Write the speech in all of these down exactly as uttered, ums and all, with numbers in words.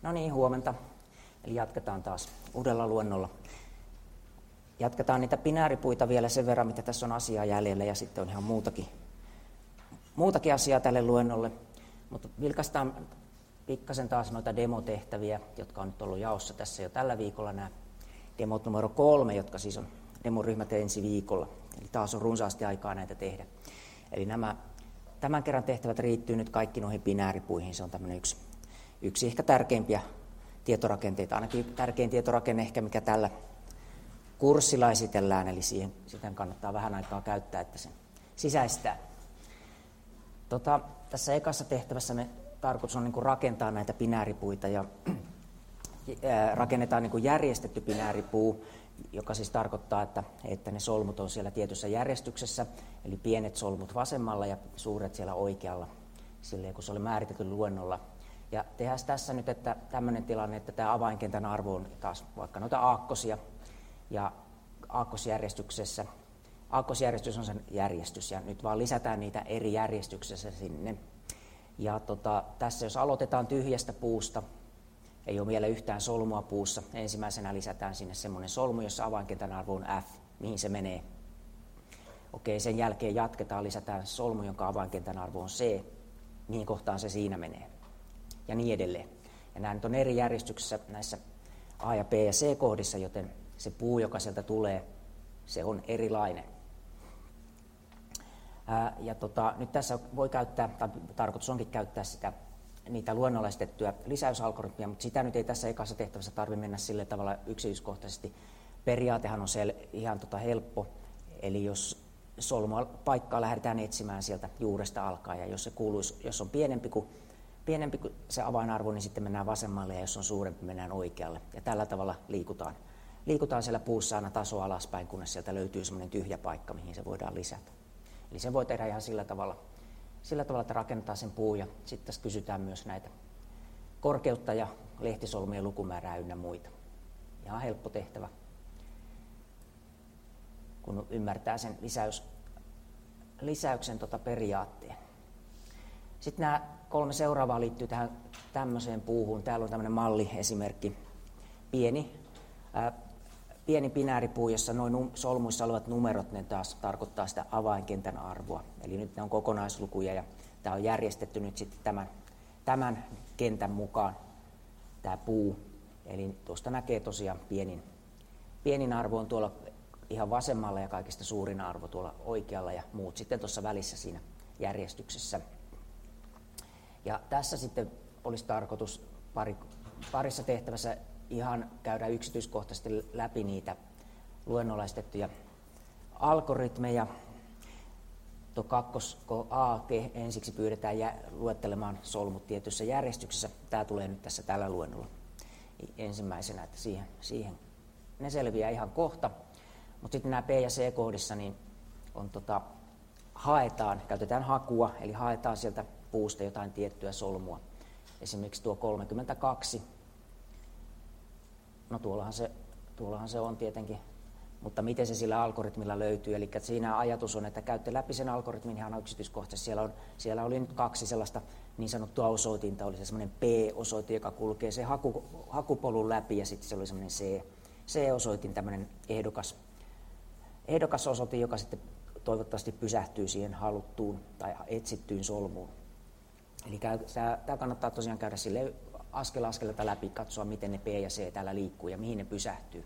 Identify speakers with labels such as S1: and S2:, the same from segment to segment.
S1: No niin, huomenta. Eli jatketaan taas uudella luennolla. Jatketaan niitä binääripuita vielä sen verran, mitä tässä on asiaa jäljellä, ja sitten on ihan muutakin, muutakin asiaa tälle luennolle. Mutta vilkaistaan pikkasen taas noita demotehtäviä, jotka on nyt ollut jaossa tässä jo tällä viikolla. Nämä demot numero kolme, jotka siis on demoryhmät ensi viikolla. Eli taas on runsaasti aikaa näitä tehdä. Eli nämä tämän kerran tehtävät riittyy nyt kaikki noihin binääripuihin. Se on tämmöinen yksi, yksi ehkä tärkeimpiä tietorakenteita, ainakin tärkein tietorakenne ehkä, mikä tällä kurssilla esitellään, eli siihen sitten kannattaa vähän aikaa käyttää, että sen sisäistää. Tota, tässä ekassa tehtävässä me tarkoitus on niin kuin rakentaa näitä binääripuita, ja ää, rakennetaan niin kuin järjestetty binääripuu, joka siis tarkoittaa, että, että ne solmut on siellä tietyssä järjestyksessä, eli pienet solmut vasemmalla ja suuret siellä oikealla, silleen kun se oli määritelty luennolla. Ja tehdään tässä nyt että tämmöinen tilanne, että tämä avainkentän arvo on taas vaikka noita aakkosia, ja aakkosjärjestyksessä, aakkosjärjestys on sen järjestys, ja nyt vaan lisätään niitä eri järjestyksessä sinne. Ja tota, tässä jos aloitetaan tyhjästä puusta, ei ole vielä yhtään solmua puussa, ensimmäisenä lisätään sinne semmoinen solmu, jossa avainkentän arvo on F, mihin se menee. Okei, sen jälkeen jatketaan, lisätään solmu, jonka avainkentän arvo on C, mihin kohtaan se siinä menee. Ja niin edelleen. Ja nämä nyt on eri järjestyksessä näissä A- ja B- ja C-kohdissa, joten se puu, joka sieltä tulee, se on erilainen. Ää, ja tota, nyt tässä voi käyttää, tai tarkoitus onkin käyttää sitä, niitä luonnollistettuja lisäysalgoritmia, mutta sitä nyt ei tässä ekassa tehtävässä tarvitse mennä sille tavalla yksityiskohtaisesti. Periaatehan on sel, ihan tota helppo, eli jos solmua paikkaa lähdetään etsimään sieltä juuresta alkaen, ja jos se kuuluisi, jos on pienempi kuin Pienempi kuin se avainarvo, niin sitten mennään vasemmalle, ja jos on suurempi, mennään oikealle. Ja tällä tavalla liikutaan. Liikutaan siellä puussa aina taso alaspäin, kunnes sieltä löytyy semmoinen tyhjä paikka, mihin se voidaan lisätä. Eli se voi tehdä ihan sillä tavalla, sillä tavalla, että rakennetaan sen puu, ja sitten tässä kysytään myös näitä korkeutta ja lehtisolmien lukumäärää ynnä muita. Ihan helppo tehtävä, kun ymmärtää sen lisäys, lisäyksen tota periaatteen. Sitten nämä kolme seuraavaa liittyy tähän tämmöiseen puuhun. Täällä on tämmöinen malliesimerkki. Pieni, ää, pieni binääripuu, jossa noin solmuissa olevat numerot, ne taas tarkoittaa sitä avainkentän arvoa. Eli nyt ne on kokonaislukuja, ja tämä on järjestetty nyt sitten tämän, tämän kentän mukaan, tämä puu. Eli tuosta näkee tosiaan pienin, pienin arvo on tuolla ihan vasemmalla ja kaikista suurin arvo tuolla oikealla, ja muut sitten tuossa välissä siinä järjestyksessä. Ja tässä sitten olisi tarkoitus pari, parissa tehtävässä ihan käydä yksityiskohtaisesti läpi niitä luennollistettuja algoritmeja. Tuo kakkos, kun A ensiksi pyydetään jä, luettelemaan solmut tietyssä järjestyksessä. Tämä tulee nyt tässä tällä luennolla ensimmäisenä, että siihen, siihen ne selviää ihan kohta. Mutta sitten nämä B- ja C-kohdissa niin on tota, haetaan, käytetään hakua, eli haetaan sieltä puusta jotain tiettyä solmua. Esimerkiksi tuo kolmekymmentäkaksi. No tuollahan se, tuollahan se on tietenkin, mutta miten se sillä algoritmilla löytyy? Eli siinä ajatus on, että käytte läpi sen algoritmin ihan yksityiskohtaisesti. Siellä, on, siellä oli nyt kaksi sellaista niin sanottua osoitinta. Oli se semmoinen P-osoite, joka kulkee se haku, hakupolun läpi, ja sitten se oli semmoinen C, C-osoitin, tämmöinen ehdokas, ehdokas osoite, joka sitten toivottavasti pysähtyy siihen haluttuun tai etsittyyn solmuun. Eli tämä kannattaa tosiaan käydä sille askel askeleelta läpi, katsoa miten ne P ja C täällä liikkuu ja mihin ne pysähtyy.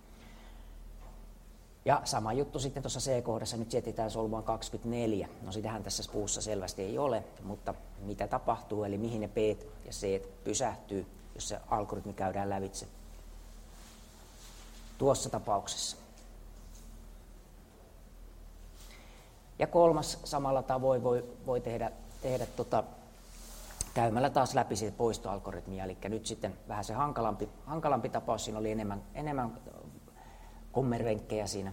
S1: Ja sama juttu sitten tuossa C-kohdassa, nyt etsitään solmua kaksikymmentäneljä. No sitähän tässä puussa selvästi ei ole, mutta mitä tapahtuu, eli mihin ne P ja C pysähtyy, jos se algoritmi käydään lävitse tuossa tapauksessa. Ja kolmas samalla tavoin voi, voi tehdä, tehdä tota, käymällä taas läpi siitä poistoalgoritmia, eli nyt sitten vähän se hankalampi, hankalampi tapaus, siinä oli enemmän, enemmän kommervenkkejä siinä,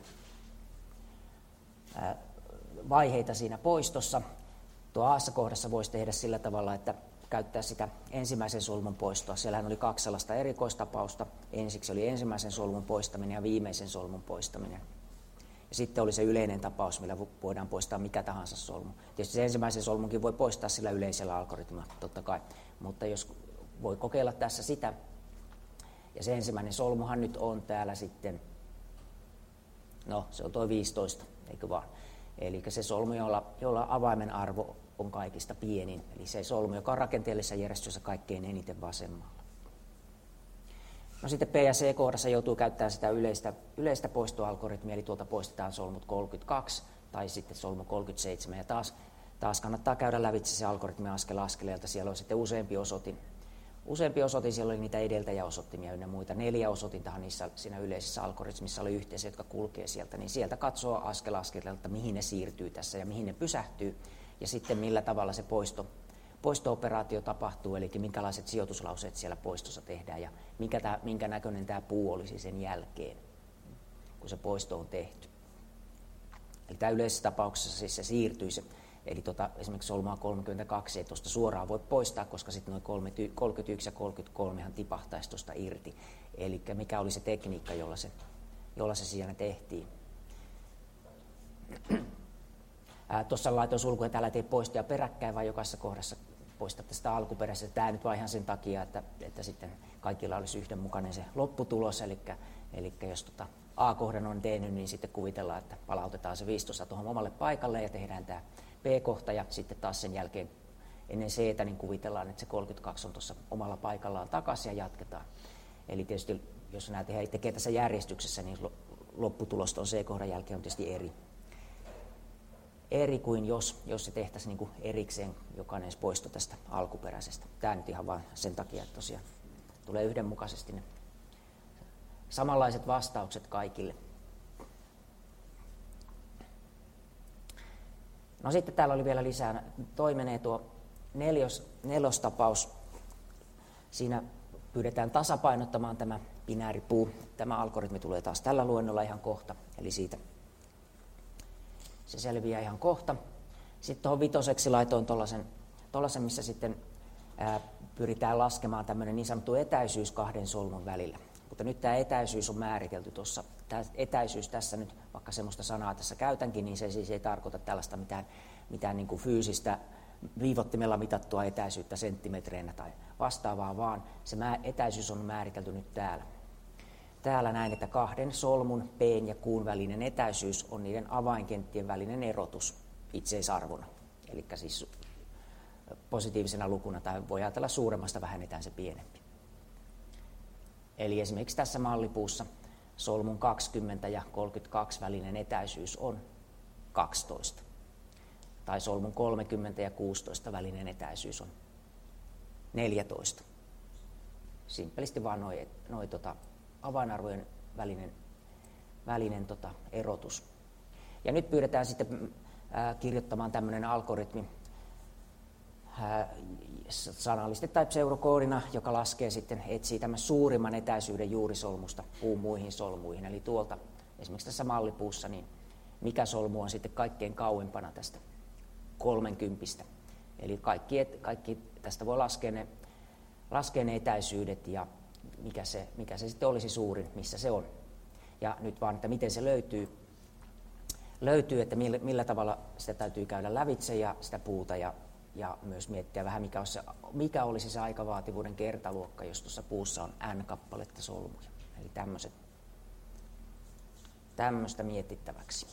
S1: ää, vaiheita siinä poistossa. Tuo A-kohdassa voisi tehdä sillä tavalla, että käyttää sitä ensimmäisen solmun poistoa. Siellähän oli kaksi sellaista erikoistapausta. Ensiksi oli ensimmäisen solmun poistaminen ja viimeisen solmun poistaminen. Ja sitten oli se yleinen tapaus, millä voidaan poistaa mikä tahansa solmu. Tietysti se ensimmäisen solmunkin voi poistaa sillä yleisellä algoritmilla, totta kai. Mutta jos voi kokeilla tässä sitä. Ja se ensimmäinen solmuhan nyt on täällä sitten, no se on tuo viisitoista, eikö vaan? Eli se solmu, jolla, jolla avaimen arvo on kaikista pienin, eli se solmu, joka on rakenteellisessa järjestyksessä kaikkein eniten vasemmalla. No sitten P- ja C-kohdassa joutuu käyttämään sitä yleistä, yleistä poistoalgoritmia, eli tuolta poistetaan solmut kolmekymmentäkaksi tai sitten solmu kolmekymmentäseitsemän, ja taas, taas kannattaa käydä lävitse se algoritmi askel askeleelta. Siellä on sitten useampi osoitin, useampi osoitin, siellä oli niitä edeltäjäosoittimia ynnä muita. Neljä osoitintahan niissä, siinä yleisessä algoritmissa oli yhteisiä, jotka kulkee sieltä, niin sieltä katsoo askel askeleelta, mihin ne siirtyy tässä ja mihin ne pysähtyy, ja sitten millä tavalla se poisto, poisto-operaatio tapahtuu, eli minkälaiset sijoituslauseet siellä poistossa tehdään ja minkä, tää, minkä näköinen tämä puu olisi sen jälkeen, kun se poisto on tehty. Eli tämä yleisessä tapauksessa siis se siirtyy se, eli tota, esimerkiksi solmua kolmekymmentäkaksi ei tuosta suoraan voi poistaa, koska sitten noin kolmekymmentäyksi ja kolmekymmentäkolme tipahtaisi tuosta irti. Eli mikä oli se tekniikka, jolla se, jolla se siinä tehtiin. Tuossa laitoin sulkuja, täällä ei poistoja peräkkäin, vaan jokaisessa kohdassa poistatte sitä alkuperäisestä. Tämä nyt vaan ihan sen takia, että, että sitten kaikilla olisi yhdenmukainen se lopputulos. Eli, eli jos tota A-kohdan on tehnyt, niin sitten kuvitellaan, että palautetaan se viisitoista tuohon omalle paikalle ja tehdään tämä B-kohta. Ja sitten taas sen jälkeen ennen C:tä niin kuvitellaan, että se kolmekymmentäkaksi on tuossa omalla paikallaan takaisin ja jatketaan. Eli tietysti jos nämä tekee tässä järjestyksessä, niin lopputulos tuon C-kohdan jälkeen on tietysti eri. Eri kuin jos, jos se tehtäisiin niin kuin erikseen jokainen poisto tästä alkuperäisestä. Tämä nyt ihan vain sen takia, että tosiaan tulee yhdenmukaisesti ne samanlaiset vastaukset kaikille. No sitten täällä oli vielä lisää. Toi menee tuo neljos, nelostapaus. Siinä pyydetään tasapainottamaan tämä binääripuu. Tämä algoritmi tulee taas tällä luennolla ihan kohta, eli siitä se selviää ihan kohta. Sitten tuohon vitoseksi laitoin tuollaisen, missä sitten ää, pyritään laskemaan tämmöinen niin sanottu etäisyys kahden solmun välillä. Mutta nyt tämä etäisyys on määritelty tuossa. Tämä etäisyys tässä nyt, vaikka semmoista sanaa tässä käytänkin, niin se siis ei tarkoita tällaista mitään, mitään niin kuin fyysistä viivottimella mitattua etäisyyttä senttimetreinä tai vastaavaa, vaan se etäisyys on määritelty nyt täällä. Täällä näin, että kahden solmun, P ja Q:n välinen etäisyys on niiden avainkenttien välinen erotus itseisarvona. Eli siis positiivisena lukuna, tai voi ajatella suuremmasta vähennetään se pienempi. Eli esimerkiksi tässä mallipuussa solmun kaksikymmentä ja kolmekymmentäkaksi välinen etäisyys on kaksitoista. Tai solmun kolmekymmentä ja kuusitoista välinen etäisyys on neljätoista. Simppelisti vaan noi, noi tota, avainarvojen välinen, välinen tota, erotus. Ja nyt pyydetään sitten ää, kirjoittamaan tämmöinen algoritmi ää, sanallisesti tai pseudokoodina, joka laskee sitten, etsii tämän suurimman etäisyyden juurisolmusta puun muihin solmuihin. Eli tuolta esimerkiksi tässä mallipuussa, niin mikä solmu on sitten kaikkein kauempana tästä kolmenkympistä. Eli kaikki, kaikki tästä voi laskea ne, laskea ne etäisyydet ja mikä se, mikä se sitten olisi suurin, missä se on. Ja nyt vaan, että miten se löytyy, löytyy että millä, millä tavalla sitä täytyy käydä lävitse ja sitä puuta ja, ja myös miettiä vähän, mikä, olisi se, mikä olisi se aikavaativuuden kertaluokka, jos tuossa puussa on n kappaletta solmuja. Eli tämmöiset, tämmöistä mietittäväksi.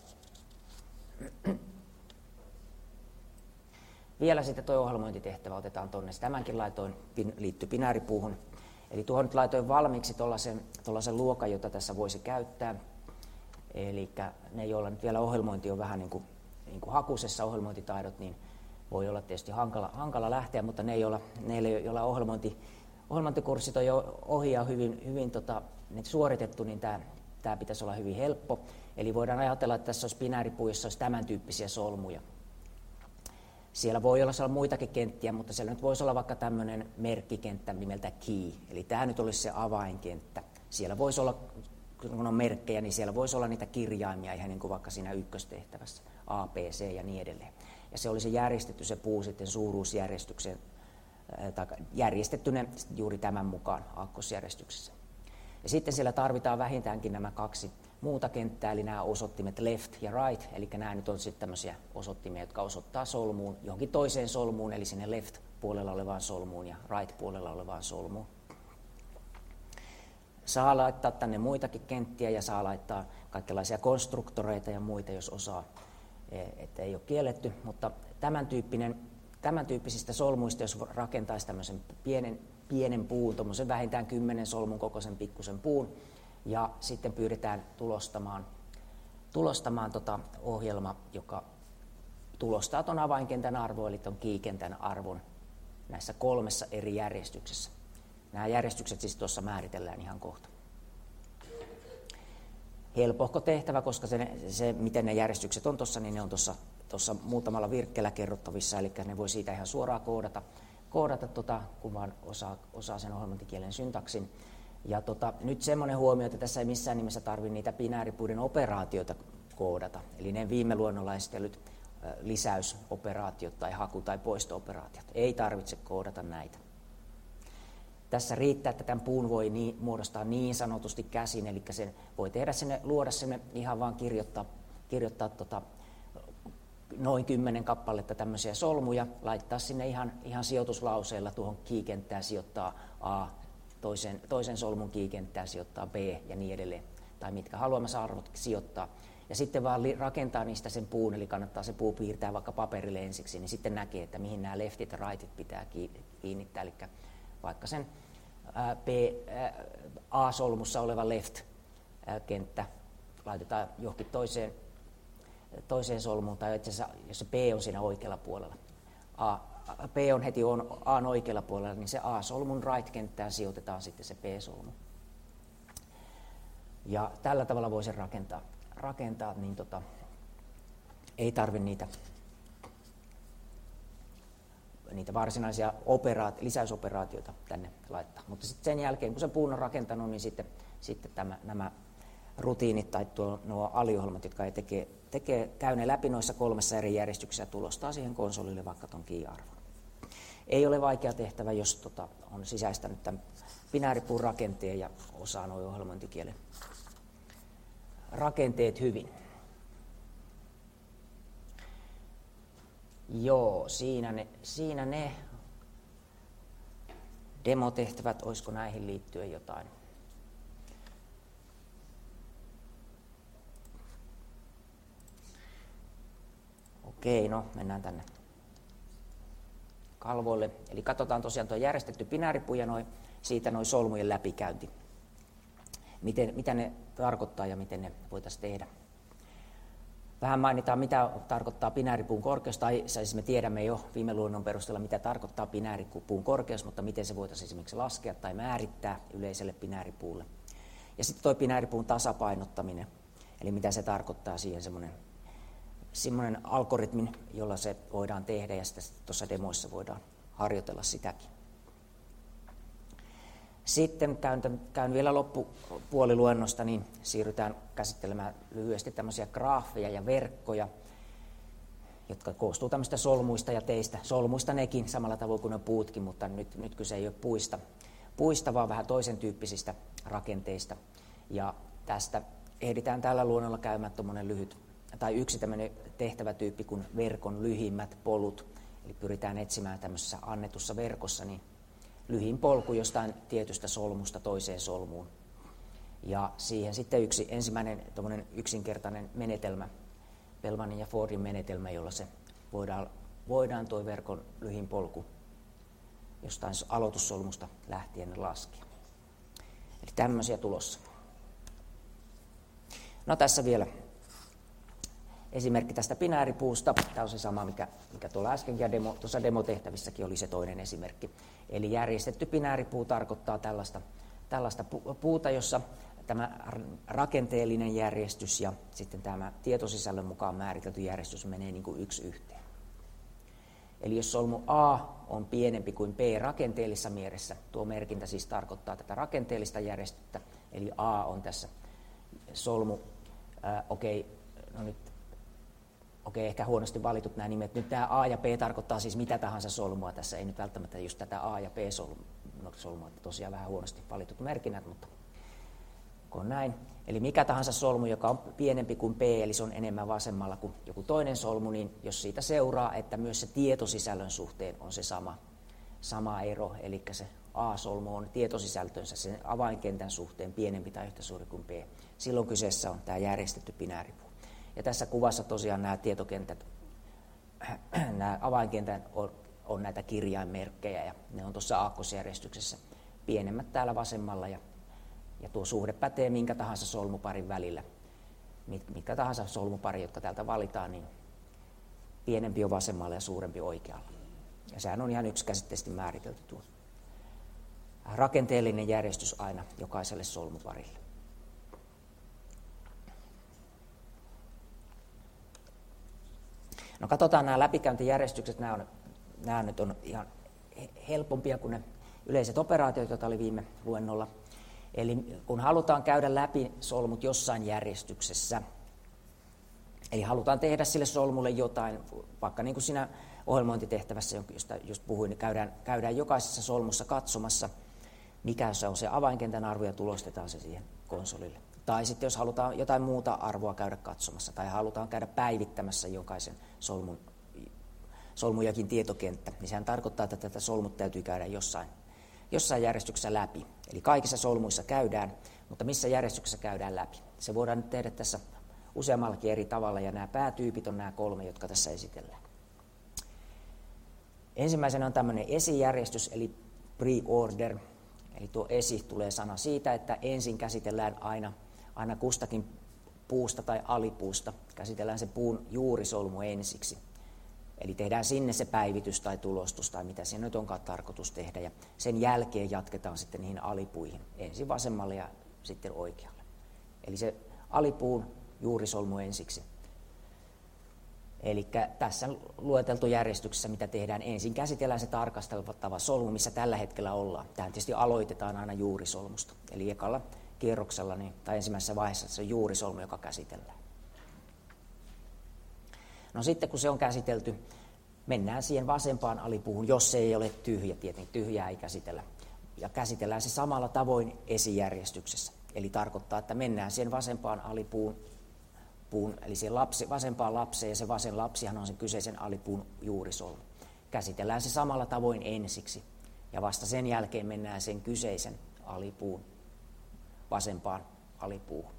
S1: Vielä sitten tuo ohjelmointitehtävä otetaan tuonne. Tämänkin laitoin, liittyy binääripuuhun. Eli tuohon nyt laitoin valmiiksi tuollaisen luokan, jota tässä voisi käyttää. Eli ne, joilla nyt vielä ohjelmointi on vähän niin kuin, niin kuin hakusessa ohjelmointitaidot, niin voi olla tietysti hankala, hankala lähteä, mutta ne, joilla, ne, joilla ohjelmointi, ohjelmointikurssit on jo ohi ja hyvin, hyvin tota, suoritettu, niin tämä, tämä pitäisi olla hyvin helppo. Eli voidaan ajatella, että tässä olisi binääripuu, jossa olisi tämän tyyppisiä solmuja. Siellä voi olla muitakin kenttiä, mutta siellä nyt voisi olla vaikka tämmöinen merkkikenttä nimeltä key. Eli tämä nyt olisi se avainkenttä. Siellä voisi olla, kun on merkkejä, niin siellä voisi olla niitä kirjaimia ihan niin kuin vaikka siinä ykköstehtävässä. A, B, C ja niin edelleen. Ja se olisi järjestetty se puu sitten suuruusjärjestykseen, tai järjestetty ne juuri tämän mukaan aakkosjärjestyksessä. Ja sitten siellä tarvitaan vähintäänkin nämä kaksi muuta kenttää, eli nämä osoittimet left ja right, eli nämä nyt on sitten tämmöisiä osoittimia, jotka osoittaa solmuun, johonkin toiseen solmuun, eli sinne left left-puolella olevaan solmuun ja right-puolella olevaan solmuun. Saa laittaa tänne muitakin kenttiä ja saa laittaa kaikenlaisia konstruktoreita ja muita, jos osaa, että ei ole kielletty, mutta tämän, tyyppinen, tämän tyyppisistä solmuista, jos rakentaisi tämmöisen pienen, pienen puun, tuommoisen vähintään kymmenen solmun kokoisen pikkusen puun, ja sitten pyydetään tulostamaan, tulostamaan tota ohjelma, joka tulostaa tuon avainkentän arvon, eli tuon key-kentän arvon näissä kolmessa eri järjestyksessä. Nämä järjestykset siis tuossa määritellään ihan kohta. Helpohko tehtävä, koska se, se miten ne järjestykset on tuossa, niin ne on tuossa muutamalla virkkeellä kerrottavissa, eli ne voi siitä ihan suoraan koodata, koodata tota, kun vaan osaa, osaa sen ohjelmointikielen syntaksin. Ja tota, nyt semmoinen huomio, että tässä ei missään nimessä tarvitse niitä binääripuiden operaatioita koodata, eli ne viime luonnolla esitellyt ä, lisäysoperaatiot tai haku- tai poisto-operaatiot. Ei tarvitse koodata näitä. Tässä riittää, että tämän puun voi niin, muodostaa niin sanotusti käsin, eli sen voi tehdä sinne, luoda sinne ihan vaan kirjoittaa, kirjoittaa tota, noin kymmenen kappaletta tämmöisiä solmuja, laittaa sinne ihan, ihan sijoituslauseella tuohon key-kenttään sijoittaa A, toisen, toisen solmun key-kenttään sijoittaa B ja niin edelleen, tai mitkä haluamme arvot sijoittaa. Ja sitten vaan rakentaa niistä sen puun, eli kannattaa se puu piirtää vaikka paperille ensiksi, niin sitten näkee, että mihin nämä leftit ja rightit pitää kiinnittää, eli vaikka sen B, A-solmussa oleva left-kenttä laitetaan johonkin toiseen, toiseen solmuun, tai itse asiassa, jos se B on siinä oikealla puolella. A, B on heti on A:n oikealla puolella, niin se A-solmun right-kenttään sijoitetaan sitten se B-solmu. Ja tällä tavalla voi sen rakentaa, rakentaa niin tota, ei tarvitse niitä niitä varsinaisia operaat- lisäysoperaatioita tänne laittaa. Mutta sitten sen jälkeen, kun se puun on rakentanut, niin sitten, sitten tämä, nämä rutiinit tai tuo, nuo aliohjelmat, jotka tekee, tekee, käy ne läpi noissa kolmessa eri järjestyksessä ja tulostaa siihen konsolille vaikka ton key-arvon. Ei ole vaikea tehtävä, jos tota, on sisäistänyt tämän binääripuun rakenteen ja osaa nuo ohjelmointikielen rakenteet hyvin. Joo, siinä ne, siinä ne demotehtävät, olisiko näihin liittyen jotain? Okei, no mennään tänne kalvoille. Eli katsotaan tosiaan tuo järjestetty binääripuu ja noi, siitä noin solmujen läpikäynti. Miten, mitä ne tarkoittaa ja miten ne voitaisiin tehdä. Vähän mainitaan, mitä tarkoittaa binääripuun korkeus, tai siis me tiedämme jo viime luonnon perusteella, mitä tarkoittaa binääripuun korkeus, mutta miten se voitaisiin esimerkiksi laskea tai määrittää yleiselle binääripuulle. Ja sitten tuo binääripuun tasapainottaminen, eli mitä se tarkoittaa siihen semmoinen, semmoinen algoritmin, jolla se voidaan tehdä, ja sitten tuossa demoissa voidaan harjoitella sitäkin. Sitten käyn, käyn vielä loppupuoliluennosta, niin siirrytään käsittelemään lyhyesti tämmöisiä graafeja ja verkkoja, jotka koostuu tämmöistä solmuista ja teistä. Solmuista nekin samalla tavoin kuin ne puutkin, mutta nyt, nyt kyse ei ole puista, puista, vaan vähän toisen tyyppisistä rakenteista. Ja tästä ehditään tällä luonnolla käymään tuommoinen lyhyt, tai yksi tämmöinen tehtävätyyppi kuin verkon lyhimmät polut. Eli pyritään etsimään tämmöisessä annetussa verkossa niin lyhin polku jostain tietystä solmusta toiseen solmuun. Ja siihen sitten yksi ensimmäinen yksinkertainen menetelmä, Bellmanin ja Fordin menetelmä, jolla se voidaan, voidaan tuo verkon lyhin polku jostain aloitussolmusta lähtien laskea. Eli tämmöisiä tulossa. No tässä vielä esimerkki tästä binääripuusta. Tämä on se sama, mikä, mikä tuolla äskenkin ja demo, tuossa demotehtävissäkin oli se toinen esimerkki. Eli järjestetty binääripuu tarkoittaa tällaista, tällaista puuta, jossa tämä rakenteellinen järjestys ja sitten tämä tietosisällön mukaan määritelty järjestys menee niin kuin yksi yhteen. Eli jos solmu A on pienempi kuin B rakenteellisessa mielessä, tuo merkintä siis tarkoittaa tätä rakenteellista järjestystä, eli A on tässä solmu, ää, okei, okay, no nyt Okei, ehkä huonosti valitut nämä nimet. Nyt tämä A ja B tarkoittaa siis mitä tahansa solmua. Tässä ei nyt välttämättä just tätä A ja B-solmua, tosiaan vähän huonosti valitut merkinnät, mutta kun näin. Eli mikä tahansa solmu, joka on pienempi kuin B, eli se on enemmän vasemmalla kuin joku toinen solmu, niin jos siitä seuraa, että myös se tietosisällön suhteen on se sama, sama ero, eli se A-solmu on tietosisältönsä sen avainkentän suhteen pienempi tai yhtä suuri kuin B. Silloin kyseessä on tämä järjestetty binääripuu. Ja tässä kuvassa tosiaan nämä tietokentät, nämä avainkentän on, on näitä kirjainmerkkejä ja ne on tuossa aakkosjärjestyksessä pienemmät täällä vasemmalla ja, ja tuo suhde pätee minkä tahansa solmuparin välillä. Mitkä tahansa solmupari, jotka täältä valitaan, niin pienempi on vasemmalla ja suurempi oikealla. Ja sehän on ihan yksikäsitteisesti määritelty tuo rakenteellinen järjestys aina jokaiselle solmuparille. No katsotaan nämä läpikäyntijärjestykset, nämä, on, nämä nyt on ihan helpompia kuin ne yleiset operaatiot, joita oli viime luennolla. Eli kun halutaan käydä läpi solmut jossain järjestyksessä, eli halutaan tehdä sille solmulle jotain, vaikka niin kuin siinä ohjelmointitehtävässä, josta just puhuin, niin käydään, käydään jokaisessa solmussa katsomassa, mikä se on se avainkentän arvo ja tulostetaan se siihen konsolille. Tai sitten jos halutaan jotain muuta arvoa käydä katsomassa tai halutaan käydä päivittämässä jokaisen solmun, solmujakin tietokenttä, niin sehän tarkoittaa, että tätä solmut täytyy käydä jossain, jossain järjestyksessä läpi. Eli kaikissa solmuissa käydään, mutta missä järjestyksessä käydään läpi. Se voidaan nyt tehdä tässä useammallakin eri tavalla ja nämä päätyypit on nämä kolme, jotka tässä esitellään. Ensimmäisenä on tämmöinen esijärjestys eli pre-order. Eli tuo esi tulee sana siitä, että ensin käsitellään aina, aina kustakin puusta tai alipuusta. Käsitellään se puun juurisolmu ensiksi. Eli tehdään sinne se päivitys tai tulostus tai mitä siinä nyt onkaan tarkoitus tehdä. Ja sen jälkeen jatketaan sitten niihin alipuihin. Ensin vasemmalle ja sitten oikealle. Eli se alipuun juurisolmu ensiksi. Eli tässä lueteltu järjestyksessä, mitä tehdään, ensin käsitellään se tarkasteltava solmu, missä tällä hetkellä ollaan. Tähän tietysti aloitetaan aina juurisolmusta. Eli ekalla kierroksella niin, tai ensimmäisessä vaiheessa se juurisolmu, joka käsitellään. No sitten kun se on käsitelty, mennään siihen vasempaan alipuuhun, jos se ei ole tyhjä, tietenkin tyhjää ei käsitellä. Ja käsitellään se samalla tavoin esijärjestyksessä. Eli tarkoittaa, että mennään siihen vasempaan alipuun, puun, eli siihen lapsi, vasempaan lapseen, ja se vasen lapsihan on sen kyseisen alipuun juurisolmu. Käsitellään se samalla tavoin ensiksi, ja vasta sen jälkeen mennään sen kyseisen alipuun vasempaan alipuuhun.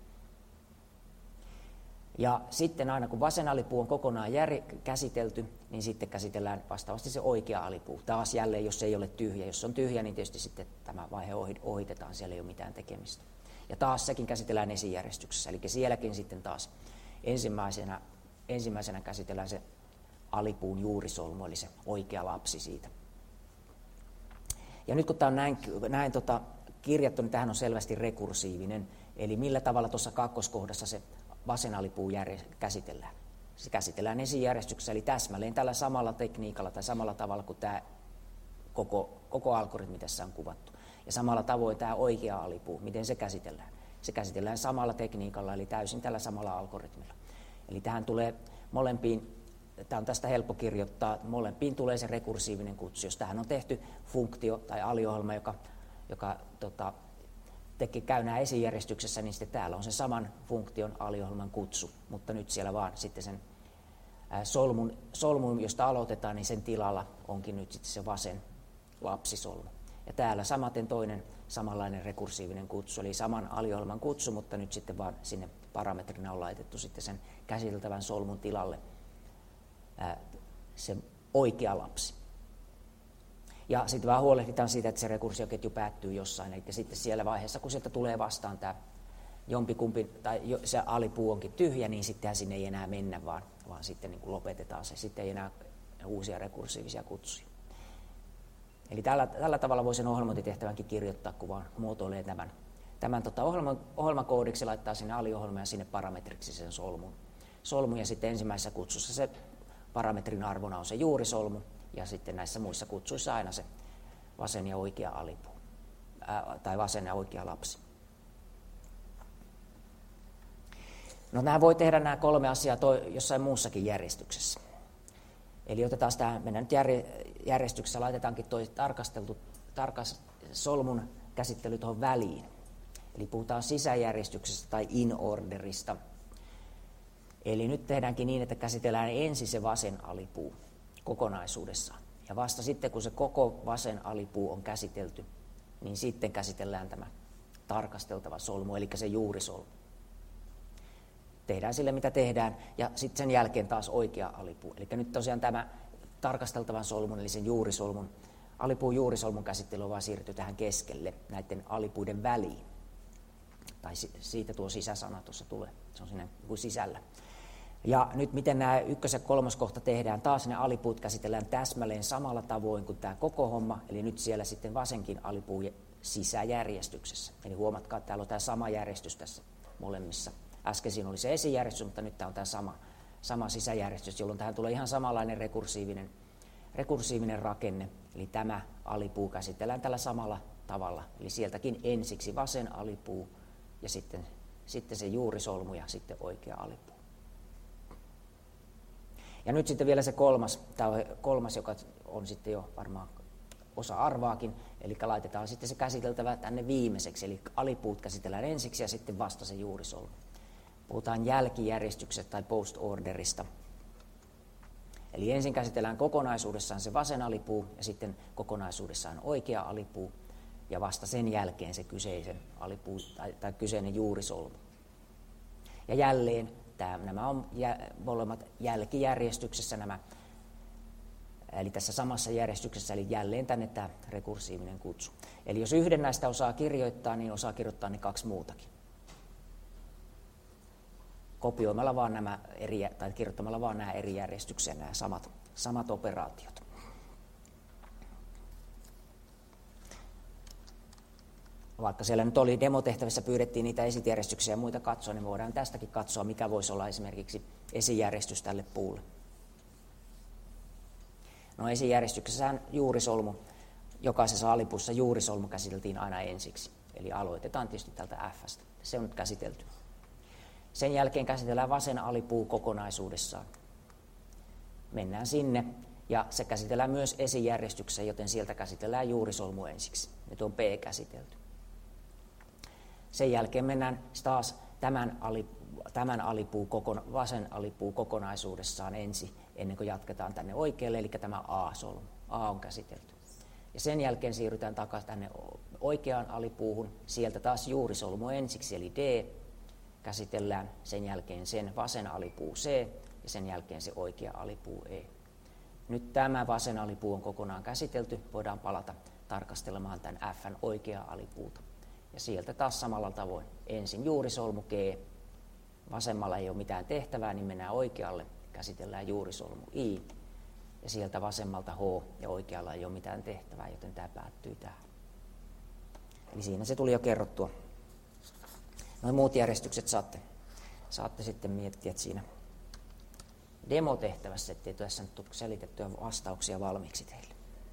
S1: Ja sitten aina kun vasen alipuu on kokonaan jär, käsitelty, niin sitten käsitellään vastaavasti se oikea alipuu. Taas jälleen, jos ei ole tyhjä. Jos on tyhjä, niin tietysti sitten tämä vaihe ohitetaan, siellä ei ole mitään tekemistä. Ja taas sekin käsitellään esijärjestyksessä, eli sielläkin sitten taas ensimmäisenä, ensimmäisenä käsitellään se alipuun juurisolmu, eli se oikea lapsi siitä. Ja nyt kun tämä on näin, näin tota, kirjattu, niin tämähän on selvästi rekursiivinen, eli millä tavalla tuossa kakkoskohdassa se vasen alipuu käsitellään. Se käsitellään esijärjestyksessä, eli täsmälleen tällä samalla tekniikalla tai samalla tavalla kuin tämä koko, koko algoritmi tässä on kuvattu. Ja samalla tavoin tämä oikea alipuu, miten se käsitellään. Se käsitellään samalla tekniikalla, eli täysin tällä samalla algoritmilla. Eli tähän tulee molempiin, tämä on tästä helppo kirjoittaa, molempiin tulee se rekursiivinen kutsu. Jos tähän on tehty funktio tai aliohjelma, joka, joka tota, teki, käy nämä esijärjestyksessä, niin sitten täällä on se saman funktion aliohjelman kutsu, mutta nyt siellä vaan sitten sen ää, solmun, solmun, josta aloitetaan, niin sen tilalla onkin nyt sitten se vasen lapsisolmu. Ja täällä samaten toinen samanlainen rekursiivinen kutsu, eli saman aliohjelman kutsu, mutta nyt sitten vaan sinne parametrina on laitettu sitten sen käsiteltävän solmun tilalle ää, se oikea lapsi. Ja sitten vaan huolehditaan siitä, että se rekursioketju päättyy jossain, eli sitten siellä vaiheessa, kun sieltä tulee vastaan tämä jompikumpi, tai se alipuu onkin tyhjä, niin sittenhän sinne ei enää mennä, vaan, vaan sitten niin kuin lopetetaan se, sitten ei enää uusia rekursiivisia kutsuja. Eli tällä, tällä tavalla voi sen ohjelmointitehtävänkin kirjoittaa, kun vaan muotoilee tämän, tämän tota ohjelma, ohjelmakoodiksi, laittaa sinne aliohjelma ja sinne parametriksi sen solmun. Solmu, ja sitten ensimmäisessä kutsussa se parametrin arvona on se juurisolmu, ja sitten näissä muissa kutsuissa aina se vasen ja oikea alipuu, ää, tai vasen ja oikea lapsi. No nämä voi tehdä nämä kolme asiaa toi, jossain muussakin järjestyksessä. Eli otetaan tämä, mennään nyt järjestyksessä, laitetaankin tuo tarkasteltu, tarkas solmun käsittely tuohon väliin. Eli puhutaan sisäjärjestyksestä tai in-orderista. Eli nyt tehdäänkin niin, että käsitellään ensin se vasen alipuu kokonaisuudessaan. Ja vasta sitten, kun se koko vasen alipuu on käsitelty, niin sitten käsitellään tämä tarkasteltava solmu, eli se juurisolmu. Tehdään sille, mitä tehdään, ja sitten sen jälkeen taas oikea alipuu. Eli nyt tosiaan tämä tarkasteltavan solmun, eli sen juurisolmun, alipuun juurisolmun käsittely on vaan siirtyy tähän keskelle, näiden alipuiden väliin. Tai siitä tuo sisäsana tuossa tulee, se on siinä kuin sisällä. Ja nyt miten nämä ykkös- ja kolmoskohta tehdään, taas ne alipuut käsitellään täsmälleen samalla tavoin kuin tämä koko homma, eli nyt siellä sitten vasenkin alipuu sisäjärjestyksessä. Eli huomatkaa, että täällä on tämä sama järjestys tässä molemmissa. Äsken siinä oli se esijärjestys, mutta nyt tämä on tämä sama, sama sisäjärjestys, jolloin tähän tulee ihan samanlainen rekursiivinen, rekursiivinen rakenne. Eli tämä alipuu käsitellään tällä samalla tavalla. Eli sieltäkin ensiksi vasen alipuu ja sitten, sitten se juurisolmu ja sitten oikea alipuu. Ja nyt sitten vielä se kolmas, tämä on kolmas, joka on sitten jo varmaan osa arvaakin, eli laitetaan sitten se käsiteltävä tänne viimeiseksi, eli alipuut käsitellään ensiksi ja sitten vasta se juurisolmu. Puhutaan jälkijärjestyksestä tai post-orderista. Eli ensin käsitellään kokonaisuudessaan se vasen alipuu ja sitten kokonaisuudessaan oikea alipuu ja vasta sen jälkeen se kyseisen alipuu tai, tai kyseinen juurisolmu. Ja jälleen tämä, nämä on jä, molemmat jälkijärjestyksessä nämä, eli tässä samassa järjestyksessä, eli jälleen tänne tämä rekursiivinen kutsu. Eli jos yhden näistä osaa kirjoittaa, niin osaa kirjoittaa ne kaksi muutakin. Kopioimalla vaan nämä eri, tai kirjoittamalla vaan nämä eri järjestyksiä, nämä samat, samat operaatiot. Vaikka siellä nyt oli demotehtävissä, pyydettiin niitä esijärjestyksiä ja muita katsoa, niin voidaan tästäkin katsoa, mikä voisi olla esimerkiksi esijärjestys tälle puulle. No esijärjestyksessähän juurisolmu, jokaisessa alipuussa juurisolmu käsiteltiin aina ensiksi. Eli aloitetaan tietysti tältä F:stä. Se on nyt käsitelty. Sen jälkeen käsitellään vasen alipuu kokonaisuudessaan. Mennään sinne ja se käsitellään myös esijärjestyksessä, joten sieltä käsitellään juurisolmu ensiksi. Nyt on P käsitelty. Sen jälkeen mennään taas tämän, ali, tämän alipuu, vasen alipuu kokonaisuudessaan ensin, ennen kuin jatketaan tänne oikealle, eli tämä A-solmu. A on käsitelty. Ja sen jälkeen siirrytään takaisin tänne oikeaan alipuuhun. Sieltä taas juurisolmu ensiksi, eli D. Käsitellään sen jälkeen sen vasen alipuu C ja sen jälkeen se oikea alipuu E. Nyt tämä vasen alipuu on kokonaan käsitelty. Voidaan palata tarkastelemaan tämän F:n oikeaa alipuuta. Ja sieltä taas samalla tavoin ensin juurisolmu G. Vasemmalla ei ole mitään tehtävää, niin mennään oikealle. Käsitellään juurisolmu I. Ja sieltä vasemmalta H ja oikealla ei ole mitään tehtävää, joten tämä päättyy tähän. Eli siinä se tuli jo kerrottua. Noin muut järjestykset saatte, saatte sitten miettiä, että siinä demotehtävässä, ettei tässä nyt tule selitettyä vastauksia valmiiksi teille.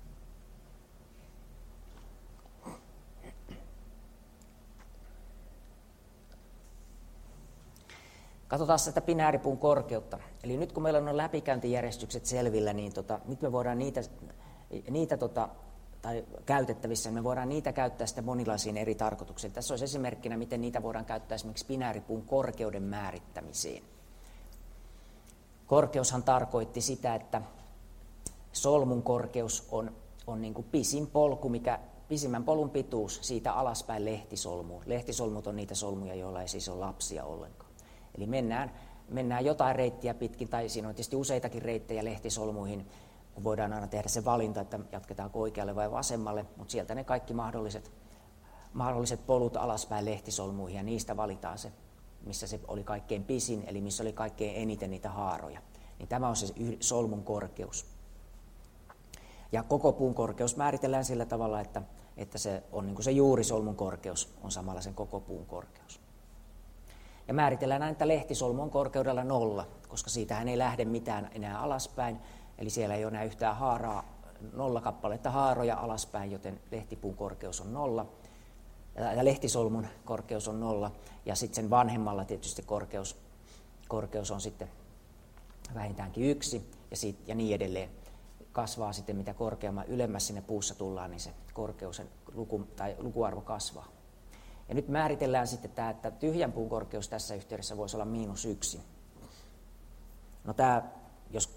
S1: Katsotaan sitä binääripuun korkeutta. Eli nyt kun meillä on läpikäyntijärjestykset selvillä, niin tota, nyt me voidaan niitä, niitä tota, tai käytettävissä, me voidaan niitä käyttää sitten monilaisiin eri tarkoituksiin. Tässä olisi esimerkkinä, miten niitä voidaan käyttää esimerkiksi binääripuun korkeuden määrittämiseen. Korkeushan tarkoitti sitä, että solmun korkeus on, on niin kuin pisin polku, mikä pisimmän polun pituus siitä alaspäin lehtisolmuun. Lehtisolmut on niitä solmuja, joilla ei siis ole lapsia ollenkaan. Eli mennään, mennään jotain reittiä pitkin, tai siinä on tietysti useitakin reittejä lehtisolmuihin, kun voidaan aina tehdä se valinta, että jatketaanko oikealle vai vasemmalle, mutta sieltä ne kaikki mahdolliset, mahdolliset polut alaspäin lehtisolmuihin, ja niistä valitaan se, missä se oli kaikkein pisin, eli missä oli kaikkein eniten niitä haaroja. Niin tämä on se solmun korkeus. Ja koko puun korkeus määritellään sillä tavalla, että, että se on niin kuin se juurisolmun korkeus on samalla sen koko puun korkeus. Ja määritellään näin, että lehtisolmu on korkeudella nolla, koska siitähän ei lähde mitään enää alaspäin, eli siellä ei ole enää yhtään haaraa, nolla kappaletta haaroja alaspäin, joten lehtipuun korkeus on nolla, ja lehtisolmun korkeus on nolla, ja sitten sen vanhemmalla tietysti korkeus, korkeus on sitten vähintäänkin yksi, ja, siitä, ja niin edelleen. Kasvaa sitten, mitä korkeamman ylemmäs sinne puussa tullaan, niin se korkeus, luku, tai lukuarvo kasvaa. Ja nyt määritellään sitten tämä, että tyhjän puun korkeus tässä yhteydessä voisi olla miinus yksi. No tämä, jos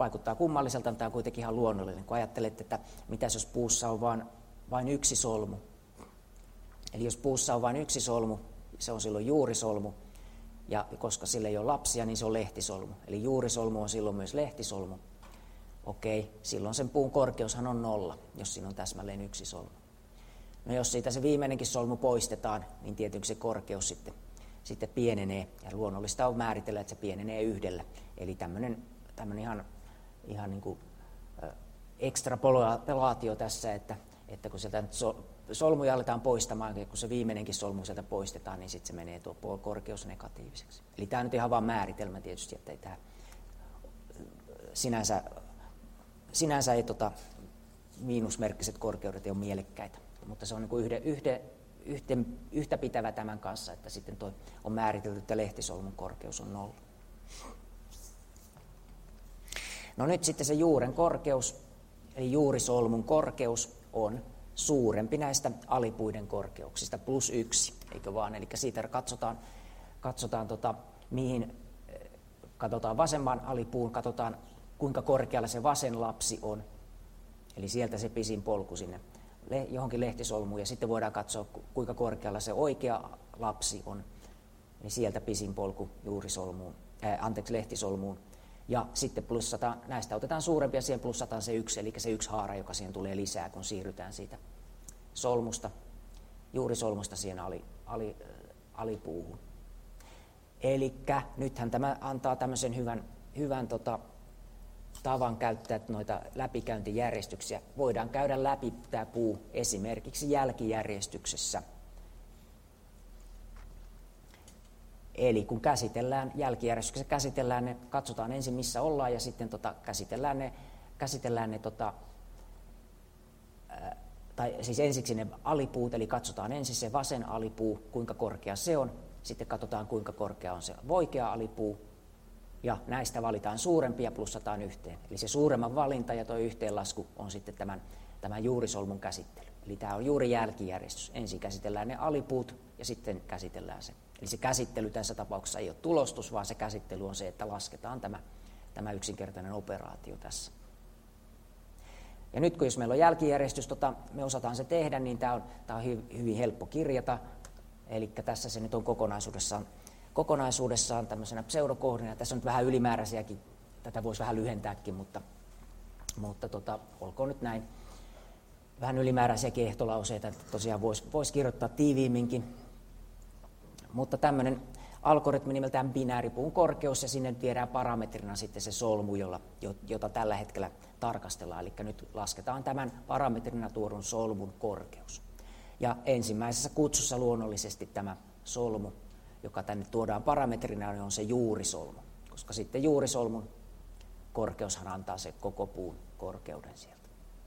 S1: vaikuttaa kummalliselta, mutta tämä on kuitenkin ihan luonnollinen, kun ajattelet, että mitäs jos puussa on vain, vain yksi solmu. Eli jos puussa on vain yksi solmu, se on silloin juurisolmu, ja koska sillä ei ole lapsia, niin se on lehtisolmu. Eli juurisolmu on silloin myös lehtisolmu. Okei, silloin sen puun korkeushan on nolla, jos siinä on täsmälleen yksi solmu. No jos siitä se viimeinenkin solmu poistetaan, niin tietenkin se korkeus sitten, sitten pienenee. Ja luonnollista on määritellä, että se pienenee yhdellä. Eli tämmöinen, tämmöinen ihan, ihan niin kuin äh, ekstrapolaatio tässä, että, että kun sieltä so, solmuja aletaan poistamaan, ja kun se viimeinenkin solmu sieltä poistetaan, niin sitten se menee tuo korkeus negatiiviseksi. Eli tämä on nyt ihan vain määritelmä tietysti, että ei tämä sinänsä, sinänsä ei tota, miinusmerkkiset korkeudet ei ole mielekkäitä. Mutta se on niin kuin yhde, yhde, yhte, yhtä pitävä tämän kanssa, että sitten toi on määritelty, että lehtisolmun korkeus on nolla. No nyt sitten se juuren korkeus, eli juurisolmun korkeus on suurempi näistä alipuiden korkeuksista, plus yksi, eikö vaan? Eli siitä katsotaan, katsotaan tota, mihin, katsotaan vasemman alipuun, katsotaan kuinka korkealla se vasen lapsi on, eli sieltä se pisin polku sinne johonkin lehtisolmuun, ja sitten voidaan katsoa, kuinka korkealla se oikea lapsi on, eli sieltä pisin polku juurisolmuun, ää, anteeksi, lehtisolmuun, ja sitten plussataan, näistä otetaan suurempia, siihen plussataan se yksi, eli se yksi haara, joka siihen tulee lisää, kun siirrytään siitä solmusta, juurisolmusta siihen ali, ali, alipuuhun. Eli nythän tämä antaa tämmöisen hyvän, hyvän tota, tavan käyttää noita läpikäyntijärjestyksiä. Voidaan käydä läpi tämä puu esimerkiksi jälkijärjestyksessä. Eli kun käsitellään jälkijärjestyksessä, käsitellään ne, katsotaan ensin missä ollaan ja sitten tota, käsitellään ne, käsitellään ne tota, ää, tai siis ensiksi ne alipuut, eli katsotaan ensin se vasen alipuu, kuinka korkea se on, sitten katsotaan kuinka korkea on se oikea alipuu, ja näistä valitaan suurempia ja plussataan yhteen. Eli se suuremman valinta ja tuo yhteenlasku on sitten tämän, tämän juurisolmun käsittely. Eli tämä on juuri jälkijärjestys. Ensin käsitellään ne alipuut ja sitten käsitellään se. Eli se käsittely tässä tapauksessa ei ole tulostus, vaan se käsittely on se, että lasketaan tämä, tämä yksinkertainen operaatio tässä. Ja nyt kun jos meillä on jälkijärjestys, tota, me osataan se tehdä, niin tämä on, tämä on hyvin, hyvin helppo kirjata. Eli tässä se nyt on kokonaisuudessaan. kokonaisuudessaan tämmöisenä pseudokohdina. Tässä on nyt vähän ylimääräisiäkin, tätä voisi vähän lyhentääkin, mutta, mutta tota, olkoon nyt näin. Vähän ylimääräisiäkin ehtolauseita, että tosiaan voisi vois kirjoittaa tiiviimminkin. Mutta tämmöinen algoritmi nimeltään binääripuun korkeus, ja sinne viedään parametrina sitten se solmu, jolla, jota tällä hetkellä tarkastellaan. Eli nyt lasketaan tämän parametrina tuodun solmun korkeus. Ja ensimmäisessä kutsussa luonnollisesti tämä solmu, joka tänne tuodaan parametrina, niin on se juurisolmu, koska sitten juurisolmun korkeushan antaa se koko puun korkeuden sieltä.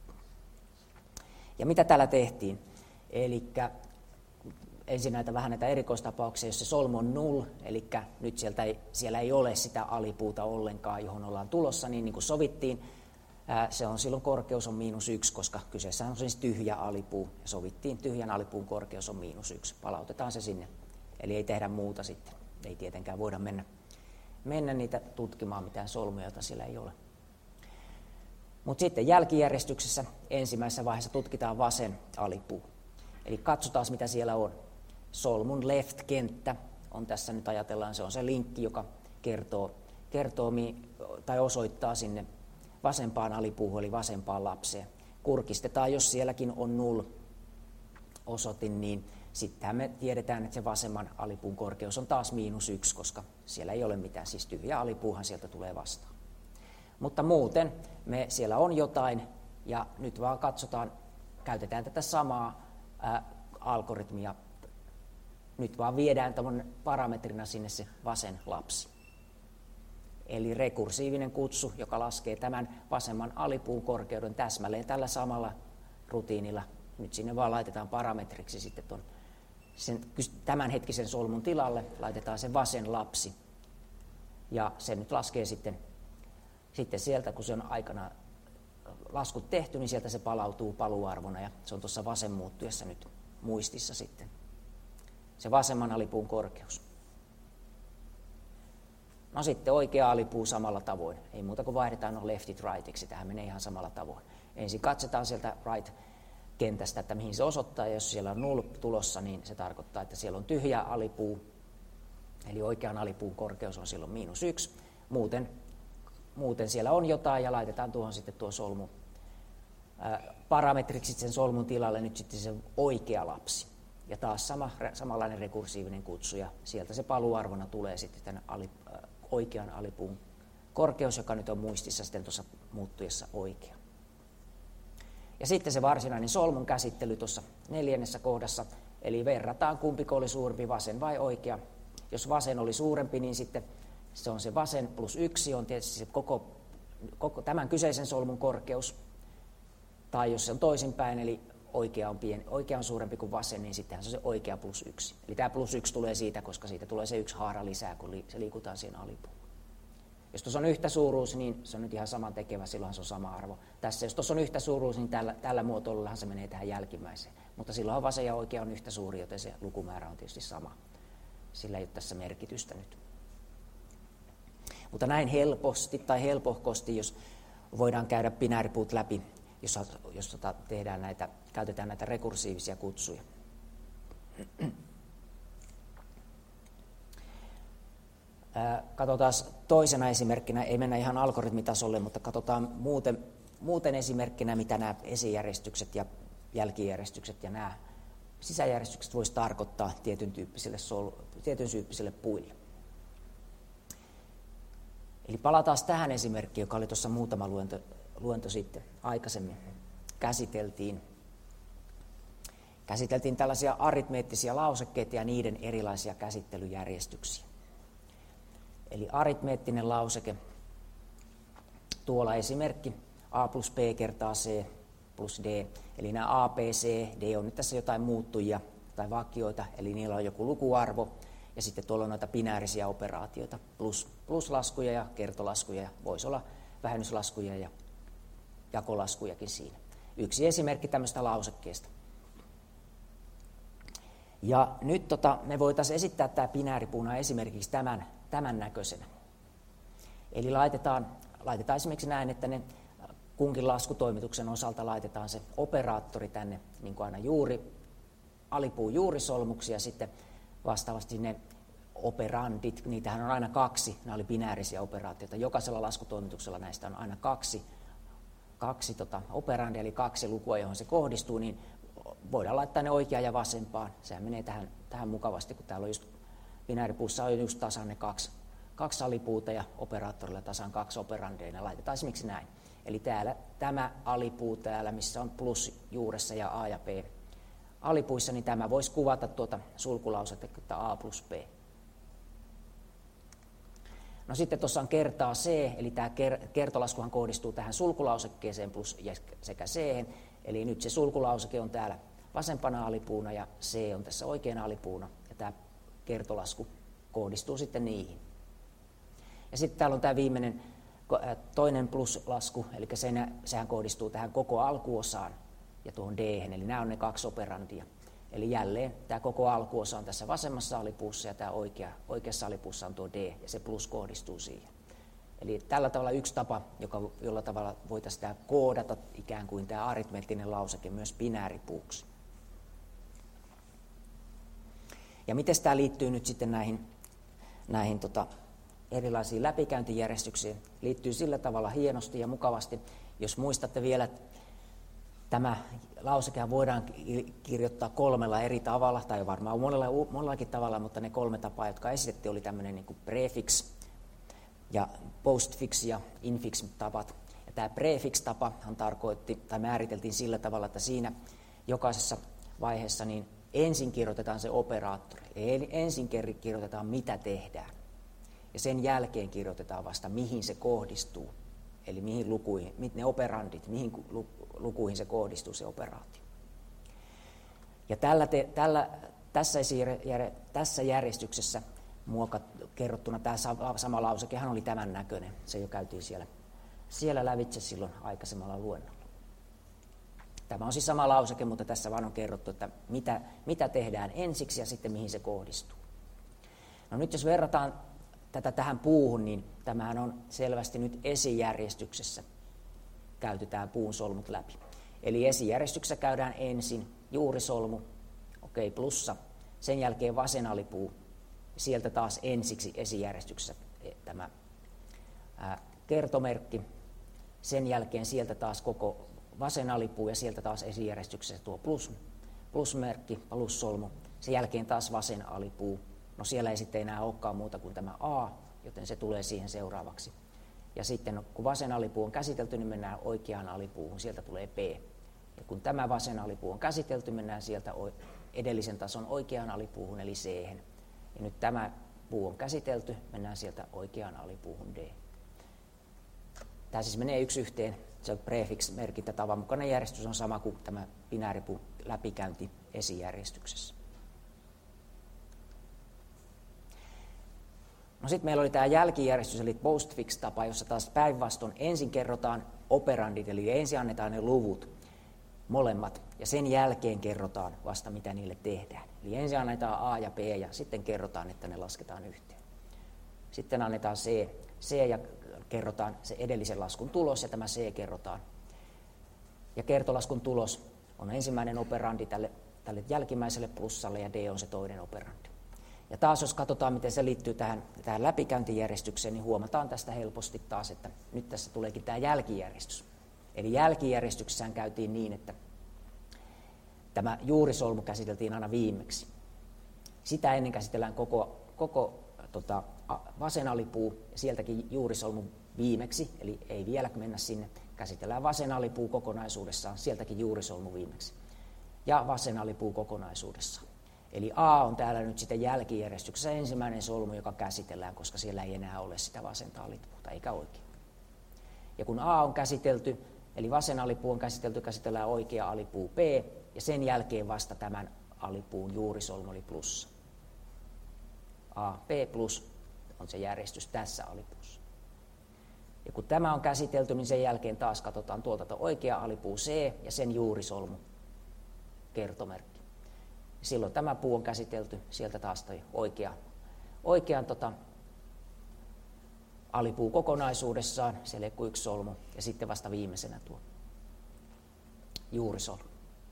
S1: Ja mitä täällä tehtiin? Eli ensin näitä vähän näitä erikoistapauksia, jos se solmu on null, eli nyt sieltä ei, siellä ei ole sitä alipuuta ollenkaan, johon ollaan tulossa, niin niin kuin sovittiin, ää, se on silloin korkeus on miinus yksi, koska kyseessä on siis tyhjä alipuu, ja sovittiin tyhjän alipuun korkeus on miinus yksi. Palautetaan se sinne. Eli ei tehdä muuta sitten. Ei tietenkään voida mennä, mennä niitä tutkimaan mitään solmuja, joita siellä ei ole. Mutta sitten jälkijärjestyksessä ensimmäisessä vaiheessa tutkitaan vasen alipuu. Eli katsotaan mitä siellä on. Solmun left-kenttä on tässä nyt ajatellaan, se on se linkki, joka kertoo, kertoo tai osoittaa sinne vasempaan alipuuhun, eli vasempaan lapseen. Kurkistetaan, jos sielläkin on null osoitin, niin sittenhän me tiedetään, että se vasemman alipuun korkeus on taas miinus yksi, koska siellä ei ole mitään, siis tyhjä alipuuhan sieltä tulee vastaan. Mutta muuten me siellä on jotain, ja nyt vaan katsotaan, käytetään tätä samaa ää, algoritmia. Nyt vaan viedään tämän parametrina sinne se vasen lapsi. Eli rekursiivinen kutsu, joka laskee tämän vasemman alipuun korkeuden täsmälleen tällä samalla rutiinilla. Nyt sinne vaan laitetaan parametriksi sitten ton, sen tämänhetkisen solmun tilalle, laitetaan se vasen lapsi. Ja se nyt laskee sitten, sitten sieltä, kun se on aikana laskut tehty, niin sieltä se palautuu paluarvona, ja se on tuossa vasen muuttujassa nyt muistissa sitten. Se vasemman alipuun korkeus. No sitten oikea alipuu samalla tavoin. Ei muuta kuin vaihdetaan no leftit rightiksi. Tähän menee ihan samalla tavoin. Ensin katsotaan sieltä right-kentästä, että mihin se osoittaa. Ja jos siellä on null tulossa, niin se tarkoittaa, että siellä on tyhjä alipuu. Eli oikean alipuun korkeus on silloin miinus yksi. Muuten, muuten siellä on jotain ja laitetaan tuohon sitten tuo solmu ää, parametriksi sen solmun tilalle nyt sitten se oikea lapsi. Ja taas sama, samanlainen rekursiivinen kutsu ja sieltä se paluuarvona tulee sitten tämän ali, äh, oikean alipuun korkeus, joka nyt on muistissa sitten tuossa muuttujassa oikea. Ja sitten se varsinainen solmun käsittely tuossa neljännessä kohdassa, eli verrataan kumpiko oli suurempi, vasen vai oikea. Jos vasen oli suurempi, niin sitten se on se vasen plus yksi, on tietysti se koko, koko tämän kyseisen solmun korkeus. Tai jos se on toisinpäin, eli oikea on, pieni, oikea on suurempi kuin vasen, niin sittenhän se on se oikea plus yksi. Eli tämä plus yksi tulee siitä, koska siitä tulee se yksi haara lisää, kun li, se liikutaan siinä alipuun. Jos tuossa on yhtä suuruus, niin se on nyt ihan saman tekevä, silloinhan se on sama arvo. Tässä jos tuossa on yhtä suuruus, niin tällä, tällä muotoilullahan se menee tähän jälkimmäiseen. Mutta silloinhan vasen ja oikea on yhtä suuri, joten se lukumäärä on tietysti sama. Sillä ei ole tässä merkitystä nyt. Mutta näin helposti tai helpohkosti, jos voidaan käydä binääripuut läpi, jos, jos tota tehdään näitä, käytetään näitä rekursiivisia kutsuja. Katsotaan toisena esimerkkinä, ei mennä ihan algoritmitasolle, mutta katsotaan muuten, muuten esimerkkinä, mitä nämä esijärjestykset ja jälkijärjestykset ja nämä sisäjärjestykset voisi tarkoittaa tietyn tyyppisille, sol, tietyn tyyppisille puille. Eli palataan tähän esimerkkiin, joka oli tuossa muutama luento, luento sitten aikaisemmin. Käsiteltiin, käsiteltiin tällaisia aritmeettisia lausekkeita ja niiden erilaisia käsittelyjärjestyksiä. Eli aritmeettinen lauseke, tuolla esimerkki a plus b kertaa c plus d. Eli nämä a, b, c, d on nyt tässä jotain muuttujia tai vakioita, eli niillä on joku lukuarvo. Ja sitten tuolla on noita binäärisiä operaatioita, plus, pluslaskuja ja kertolaskuja, ja voisi olla vähennyslaskuja ja jakolaskujakin siinä. Yksi esimerkki tämmöistä lausekkeesta. Ja nyt tota, me voitaisiin esittää tämä binääripuuna esimerkiksi tämän, tämän näköisenä. Eli laitetaan, laitetaan esimerkiksi näin, että ne kunkin laskutoimituksen osalta laitetaan se operaattori tänne niin kuin aina juuri, alipuun juurisolmuksi ja sitten vastaavasti ne operandit, niitähän on aina kaksi, nämä oli binäärisiä operaatioita. Jokaisella laskutoimituksella näistä on aina kaksi, kaksi tota, operandia, eli kaksi lukua, johon se kohdistuu, niin voidaan laittaa ne oikeaan ja vasempaan. Sehän menee tähän, tähän mukavasti, kun täällä on just binääripuussa on just tasan ne kaksi, kaksi alipuuta ja operaattorilla tasan kaksi operandia, ja laitetaan esimerkiksi näin. Eli täällä, tämä alipuu täällä, missä on plus juuressa ja a ja b alipuissa, niin tämä voisi kuvata tuota sulkulauseketta a plus b. No sitten tuossa on kertaa c, eli tämä kertolaskuhan kohdistuu tähän sulkulausekkeeseen plus sekä c, eli nyt se sulkulauseke on täällä vasempana alipuuna ja c on tässä oikeana alipuuna, ja tämä kertolasku kohdistuu sitten niihin. Ja sitten täällä on tämä viimeinen toinen pluslasku, eli sehän kohdistuu tähän koko alkuosaan ja tuohon d-hen, eli nämä on ne kaksi operandia. Eli jälleen tämä koko alkuosa on tässä vasemmassa alipuussa ja tämä oikea, oikeassa alipuussa on tuo d, ja se plus kohdistuu siihen. Eli tällä tavalla yksi tapa, joka, jolla tavalla voitaisiin tämä koodata ikään kuin tämä aritmeettinen lauseke myös binääripuuksi. Ja miten tämä liittyy nyt sitten näihin, näihin tota, erilaisiin läpikäyntijärjestyksiin? Liittyy sillä tavalla hienosti ja mukavasti, jos muistatte vielä, tämä lausekehan voidaan kirjoittaa kolmella eri tavalla, tai varmaan monella, monellakin tavalla, mutta ne kolme tapaa, jotka esitettiin, oli tämmöinen niin kuin prefix ja postfix ja infix tapat. Ja tämä prefix-tapahan tarkoitti, tai määriteltiin sillä tavalla, että siinä jokaisessa vaiheessa niin ensin kirjoitetaan se operaattori, eli ensin kirjoitetaan mitä tehdään, ja sen jälkeen kirjoitetaan vasta mihin se kohdistuu, eli mihin lukuihin, ne operandit, mihin lukuihin se kohdistuu se operaatio. Ja tällä te, tällä, tässä, tässä järjestyksessä muokat, kerrottuna tämä sama lausekehan oli tämän näköinen. Se jo käytiin siellä, siellä lävitse silloin aikaisemmalla luennolla. Tämä on siis sama lauseke, mutta tässä vaan on kerrottu, että mitä, mitä tehdään ensiksi ja sitten mihin se kohdistuu. No nyt jos verrataan tätä tähän puuhun, niin tämähän on selvästi nyt esijärjestyksessä käyty tämä puun solmut läpi. Eli esijärjestyksessä käydään ensin juurisolmu, okei, okay, plussa, sen jälkeen vasen alipuu, sieltä taas ensiksi esijärjestyksessä tämä ää, kertomerkki, sen jälkeen sieltä taas koko vasen alipuu ja sieltä taas esijärjestyksessä tuo plus, plusmerkki, plussolmu, sen jälkeen taas vasen alipuu. No siellä ei sitten enää olekaan muuta kuin tämä A, joten se tulee siihen seuraavaksi. Ja sitten kun vasen alipuu on käsitelty, niin mennään oikeaan alipuuhun, sieltä tulee B. Ja kun tämä vasen alipuu on käsitelty, mennään sieltä edellisen tason oikeaan alipuuhun, eli C. Ja nyt tämä puu on käsitelty, mennään sieltä oikeaan alipuuhun D. Tämä siis menee yksi yhteen, se on prefix-merkintätavan mukainen järjestys on sama kuin tämä binääripuun läpikäynti esijärjestyksessä. No sitten meillä oli tämä jälkijärjestys, eli postfix-tapa, jossa taas päinvastoin ensin kerrotaan operandit, eli ensin annetaan ne luvut, molemmat, ja sen jälkeen kerrotaan vasta, mitä niille tehdään. Eli ensin annetaan A ja B, ja sitten kerrotaan, että ne lasketaan yhteen. Sitten annetaan C, C ja kerrotaan se edellisen laskun tulos, ja tämä C kerrotaan. Ja kertolaskun tulos on ensimmäinen operandi tälle, tälle jälkimmäiselle plussalle, ja D on se toinen operandi. Ja taas jos katsotaan, miten se liittyy tähän, tähän läpikäyntijärjestykseen, niin huomataan tästä helposti taas, että nyt tässä tuleekin tämä jälkijärjestys. Eli jälkijärjestyksessään käytiin niin, että tämä juurisolmu käsiteltiin aina viimeksi. Sitä ennen käsitellään koko, koko tota, vasen alipuu ja sieltäkin juurisolmu viimeksi, eli ei vielä mennä sinne. Käsitellään vasen alipuu kokonaisuudessaan, sieltäkin juurisolmu viimeksi. Ja vasen alipuu kokonaisuudessaan. Eli A on täällä nyt sitten jälkijärjestyksessä ensimmäinen solmu, joka käsitellään, koska siellä ei enää ole sitä vasenta alipuuta, eikä oikein. Ja kun A on käsitelty, eli vasen alipuu on käsitelty, käsitellään oikea alipuu B, ja sen jälkeen vasta tämän alipuun juurisolmu oli plussa. A, B plus on se järjestys tässä alipuussa. Ja kun tämä on käsitelty, niin sen jälkeen taas katsotaan tuolta oikea alipuu C ja sen juurisolmu, kertomerkki. Silloin tämä puu on käsitelty, sieltä taas toi oikea, oikean tota, alipuu kokonaisuudessaan, se leikku yksi solmu, ja sitten vasta viimeisenä tuo juurisolmu.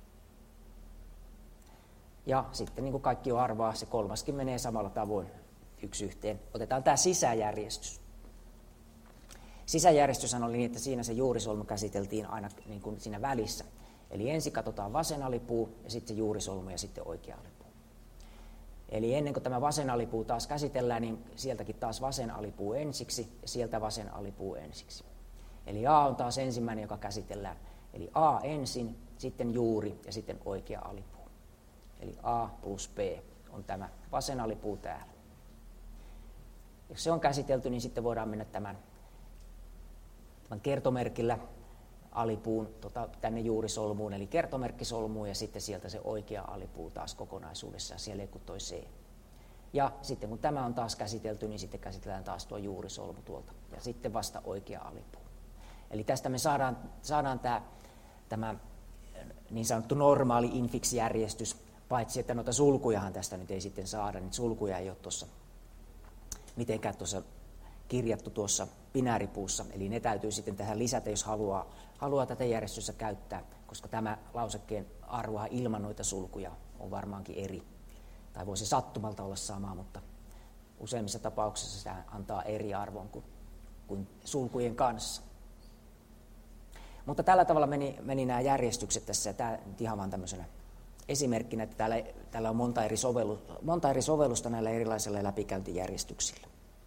S1: Ja sitten niin kuin kaikki jo arvaa, se kolmaskin menee samalla tavoin yksi yhteen. Otetaan tämä sisäjärjestys. Sisäjärjestyshän oli niin, että siinä se juurisolmu käsiteltiin aina niin kuin siinä välissä. Eli ensin katsotaan vasen alipuu ja sitten se juurisolmu ja sitten oikea alipuu. Eli ennen kuin tämä vasen alipuu taas käsitellään, niin sieltäkin taas vasen alipuu ensiksi ja sieltä vasen alipuu ensiksi. Eli A on taas ensimmäinen, joka käsitellään. Eli A ensin, sitten juuri ja sitten oikea alipuu. Eli A plus B on tämä vasen alipuu täällä. Jos se on käsitelty, niin sitten voidaan mennä tämän, tämän kertomerkillä alipuun tota, tänne juurisolmuun, eli kertomerkkisolmuun, ja sitten sieltä se oikea alipuu taas kokonaisuudessaan, siellä kun toi C. Ja sitten kun tämä on taas käsitelty, niin sitten käsitellään taas tuo juurisolmu tuolta, ja sitten vasta oikea alipuu. Eli tästä me saadaan, saadaan tämä, tämä niin sanottu normaali infix-järjestys, paitsi että noita sulkujahan tästä nyt ei sitten saada, niin sulkuja ei ole tuossa mitenkään tuossa kirjattu tuossa binääripuussa, eli ne täytyy sitten tähän lisätä, jos haluaa, haluaa tätä järjestystä käyttää, koska tämä lausekkeen arvoa ilman noita sulkuja on varmaankin eri. Tai voisi sattumalta olla sama, mutta useimmissa tapauksissa sitä antaa eri arvon kuin, kuin sulkujen kanssa. Mutta tällä tavalla meni, meni nämä järjestykset tässä, ja tämä ihan vaan tämmöisenä esimerkkinä, että täällä, täällä on monta eri, sovellu, monta eri sovellusta näillä erilaisilla läpikäyntijärjestyksillä.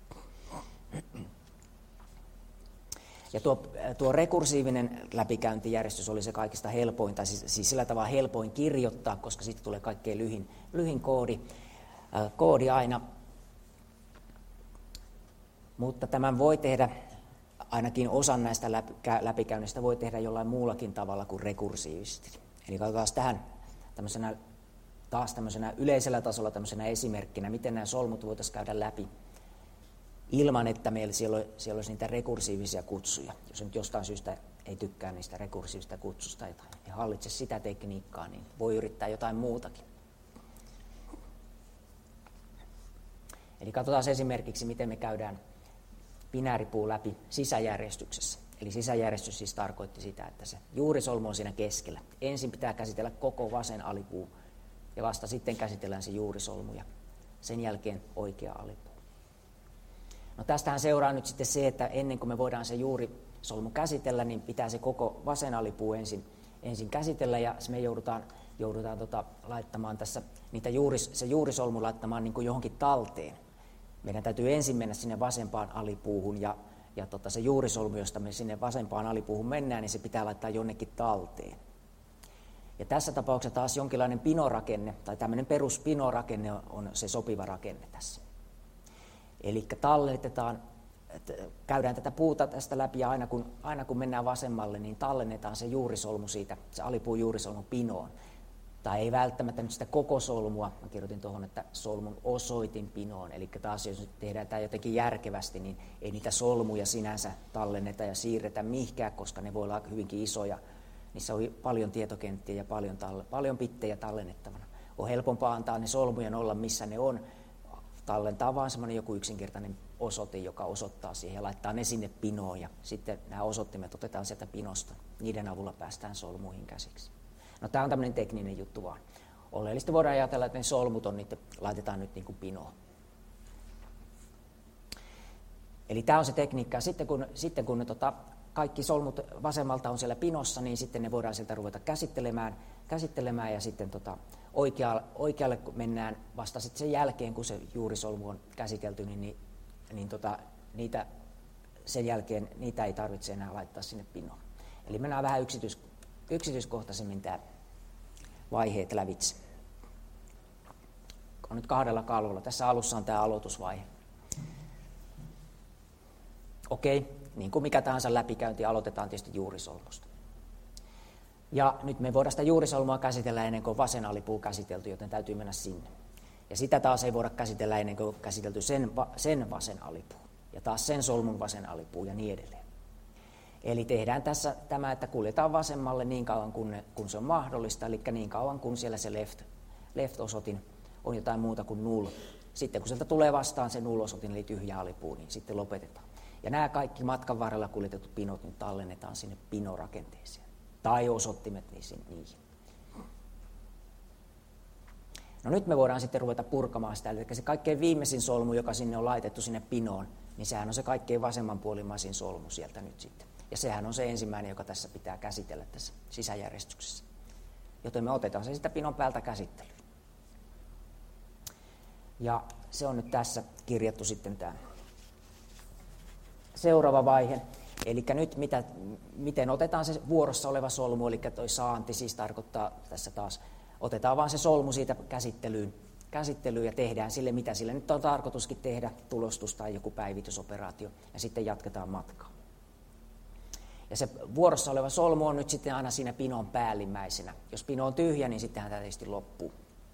S1: Ja tuo, tuo rekursiivinen läpikäyntijärjestys oli se kaikista helpoin, tai siis, siis sillä tavalla helpoin kirjoittaa, koska sitten tulee kaikkein lyhin, lyhin koodi, äh, koodi aina. Mutta tämän voi tehdä, ainakin osan näistä läpikäynnistä voi tehdä jollain muullakin tavalla kuin rekursiivisesti. Eli katsotaan tähän tämmöisenä, taas tämmöisenä yleisellä tasolla tämmöisenä esimerkkinä, miten nämä solmut voitaisiin käydä läpi ilman, että meillä siellä, siellä olisi niitä rekursiivisia kutsuja. Jos nyt jostain syystä ei tykkää niistä rekursiivista kutsusta tai ei hallitse sitä tekniikkaa, niin voi yrittää jotain muutakin. Eli katsotaan esimerkiksi, miten me käydään binääripuu läpi sisäjärjestyksessä. Eli sisäjärjestys siis tarkoitti sitä, että se juurisolmu on siinä keskellä. Ensin pitää käsitellä koko vasen alipuu ja vasta sitten käsitellään se juurisolmu ja sen jälkeen oikea alipuu. No tästähän seuraa nyt sitten se, että ennen kuin me voidaan se juurisolmu käsitellä, niin pitää se koko vasen alipuu ensin, ensin käsitellä ja me joudutaan, joudutaan tota, laittamaan tässä niitä juuris, se juurisolmu laittamaan niin kuin johonkin talteen. Meidän täytyy ensin mennä sinne vasempaan alipuuhun ja, ja tota, se juurisolmu, josta me sinne vasempaan alipuuhun mennään, niin se pitää laittaa jonnekin talteen. Ja tässä tapauksessa taas jonkinlainen pinorakenne tai tämmöinen peruspinorakenne on se sopiva rakenne tässä. Eli tallennetaan, käydään tätä puuta tästä läpi ja aina kun, aina kun mennään vasemmalle, niin tallennetaan se juurisolmu siitä, se alipuun juurisolmu pinoon. Tai ei välttämättä nyt sitä koko solmua, mä kirjoitin tuohon, että solmun osoitin pinoon. Eli taas jos tehdään tämä jotenkin järkevästi, niin ei niitä solmuja sinänsä tallenneta ja siirretä mihinkään, koska ne voi olla hyvinkin isoja. Niissä on paljon tietokenttiä ja paljon, talle, paljon bittejä tallennettavana. On helpompaa antaa ne solmujen olla missä ne on. Tallentaa vaan semmoinen joku yksinkertainen osoite, joka osoittaa siihen ja laittaa ne sinne pinoon. Ja sitten nämä osoittimet otetaan sieltä pinosta. Niiden avulla päästään solmuihin käsiksi. No tämä on tämmöinen tekninen juttu vaan. Oleellisesti voidaan ajatella, että ne solmut on, niitä laitetaan nyt niin kuin pinoon. Eli tämä on se tekniikka. Sitten kun, sitten kun ne, tota, kaikki solmut vasemmalta on siellä pinossa, niin sitten ne voidaan sieltä ruveta käsittelemään, käsittelemään ja sitten tota, oikealle, oikealle kun mennään vasta sitten sen jälkeen, kun se juurisolmu on käsitelty, niin, niin, niin tota, niitä, sen jälkeen niitä ei tarvitse enää laittaa sinne pinoon. Eli mennään vähän yksityis, yksityiskohtaisemmin tämä vaiheet lävitse. On nyt kahdella kalvolla. Tässä alussa on tämä aloitusvaihe. Okei, niin kuin mikä tahansa läpikäynti, aloitetaan tietysti juurisolmusta. Ja nyt me voidaan sitä juurisolmua käsitellä ennen kuin vasen alipuu käsitelty, joten täytyy mennä sinne. Ja sitä taas ei voida käsitellä ennen kuin on käsitelty sen, sen vasen alipuu. Ja taas sen solmun vasen alipuu ja niin edelleen. Eli tehdään tässä tämä, että kuljetaan vasemmalle niin kauan kun, ne, kun se on mahdollista, eli niin kauan kun siellä se left, left-osoitin on jotain muuta kuin null. Sitten kun sieltä tulee vastaan se null-osoitin, eli tyhjä alipuu, niin sitten lopetetaan. Ja nämä kaikki matkan varrella kuljetetut pinot niin tallennetaan sinne pinorakenteeseen. Tai osoittimet niihin. No nyt me voidaan sitten ruveta purkamaan sitä, eli se kaikkein viimeisin solmu, joka sinne on laitettu sinne pinoon, niin sehän on se kaikkein vasemmanpuolimaisin solmu sieltä nyt sitten. Ja sehän on se ensimmäinen, joka tässä pitää käsitellä tässä sisäjärjestyksessä. Joten me otetaan se sitä pinon päältä käsittelyyn. Ja se on nyt tässä kirjattu sitten tämä seuraava vaihe. Eli nyt mitä, miten otetaan se vuorossa oleva solmu, eli toi saanti siis tarkoittaa tässä taas, otetaan vaan se solmu siitä käsittelyyn, käsittelyyn ja tehdään sille, mitä sille nyt on tarkoituskin tehdä, tulostus tai joku päivitysoperaatio, ja sitten jatketaan matkaa. Ja se vuorossa oleva solmu on nyt sitten aina siinä pinon päällimmäisenä. Jos pino on tyhjä, niin sittenhän tämä tietysti loppuu.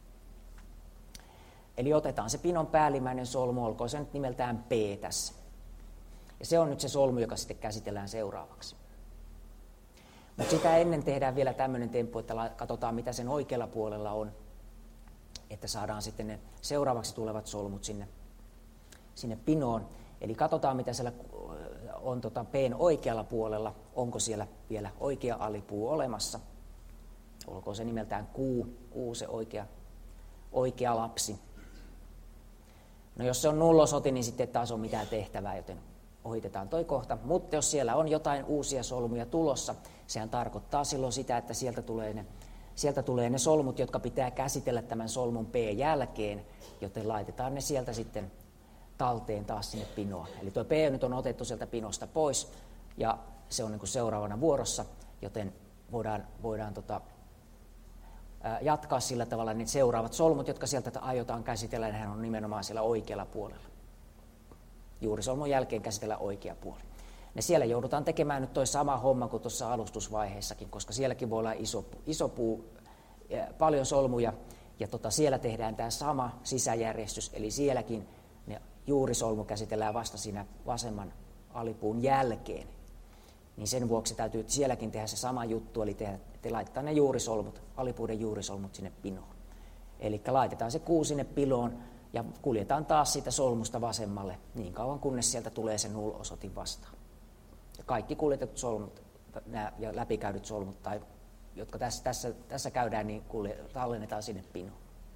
S1: Eli otetaan se pinon päällimmäinen solmu, olkoon se nyt nimeltään P tässä. Ja se on nyt se solmu, joka sitten käsitellään seuraavaksi. Mutta sitä ennen tehdään vielä tämmöinen temppu, että katsotaan mitä sen oikealla puolella on, että saadaan sitten ne seuraavaksi tulevat solmut sinne, sinne pinoon. Eli katsotaan mitä siellä on tota P:n oikealla puolella, onko siellä vielä oikea alipuu olemassa. Olkoon se nimeltään Q, Q se oikea, oikea lapsi. No jos se on nullosotin, niin sitten taas on mitään tehtävää, joten ohitetaan toi kohta. Mutta jos siellä on jotain uusia solmuja tulossa, sehän tarkoittaa silloin sitä, että sieltä tulee ne, sieltä tulee ne solmut, jotka pitää käsitellä tämän solmun P jälkeen, joten laitetaan ne sieltä sitten talteen taas sinne pinoon. Eli tuo P nyt on otettu sieltä pinosta pois ja se on niin kuin seuraavana vuorossa, joten voidaan, voidaan tota, ää, jatkaa sillä tavalla, niin seuraavat solmut, jotka sieltä aiotaan käsitellä, nehän on nimenomaan siellä oikealla puolella. Juurisolmun jälkeen käsitellä oikea puoli. Ne siellä joudutaan tekemään nyt toi sama homma kuin tuossa alustusvaiheessakin, koska sielläkin voi olla iso, iso puu, paljon solmuja, ja tota, siellä tehdään tämä sama sisäjärjestys, eli sielläkin ne juurisolmu käsitellään vasta siinä vasemman alipuun jälkeen. Niin sen vuoksi täytyy sielläkin tehdä se sama juttu, eli tehdä, te laittaa ne juurisolmut, alipuuden juurisolmut sinne pinoon. Eli laitetaan se kuu sinne piloon, ja kuljetaan taas siitä solmusta vasemmalle niin kauan, kunnes sieltä tulee se null-osoitin vastaan. Ja kaikki kuljetetut solmut nämä, ja läpikäydyt solmut, tai, jotka tässä, tässä, tässä käydään, niin kulje, tallennetaan sinne pinoon.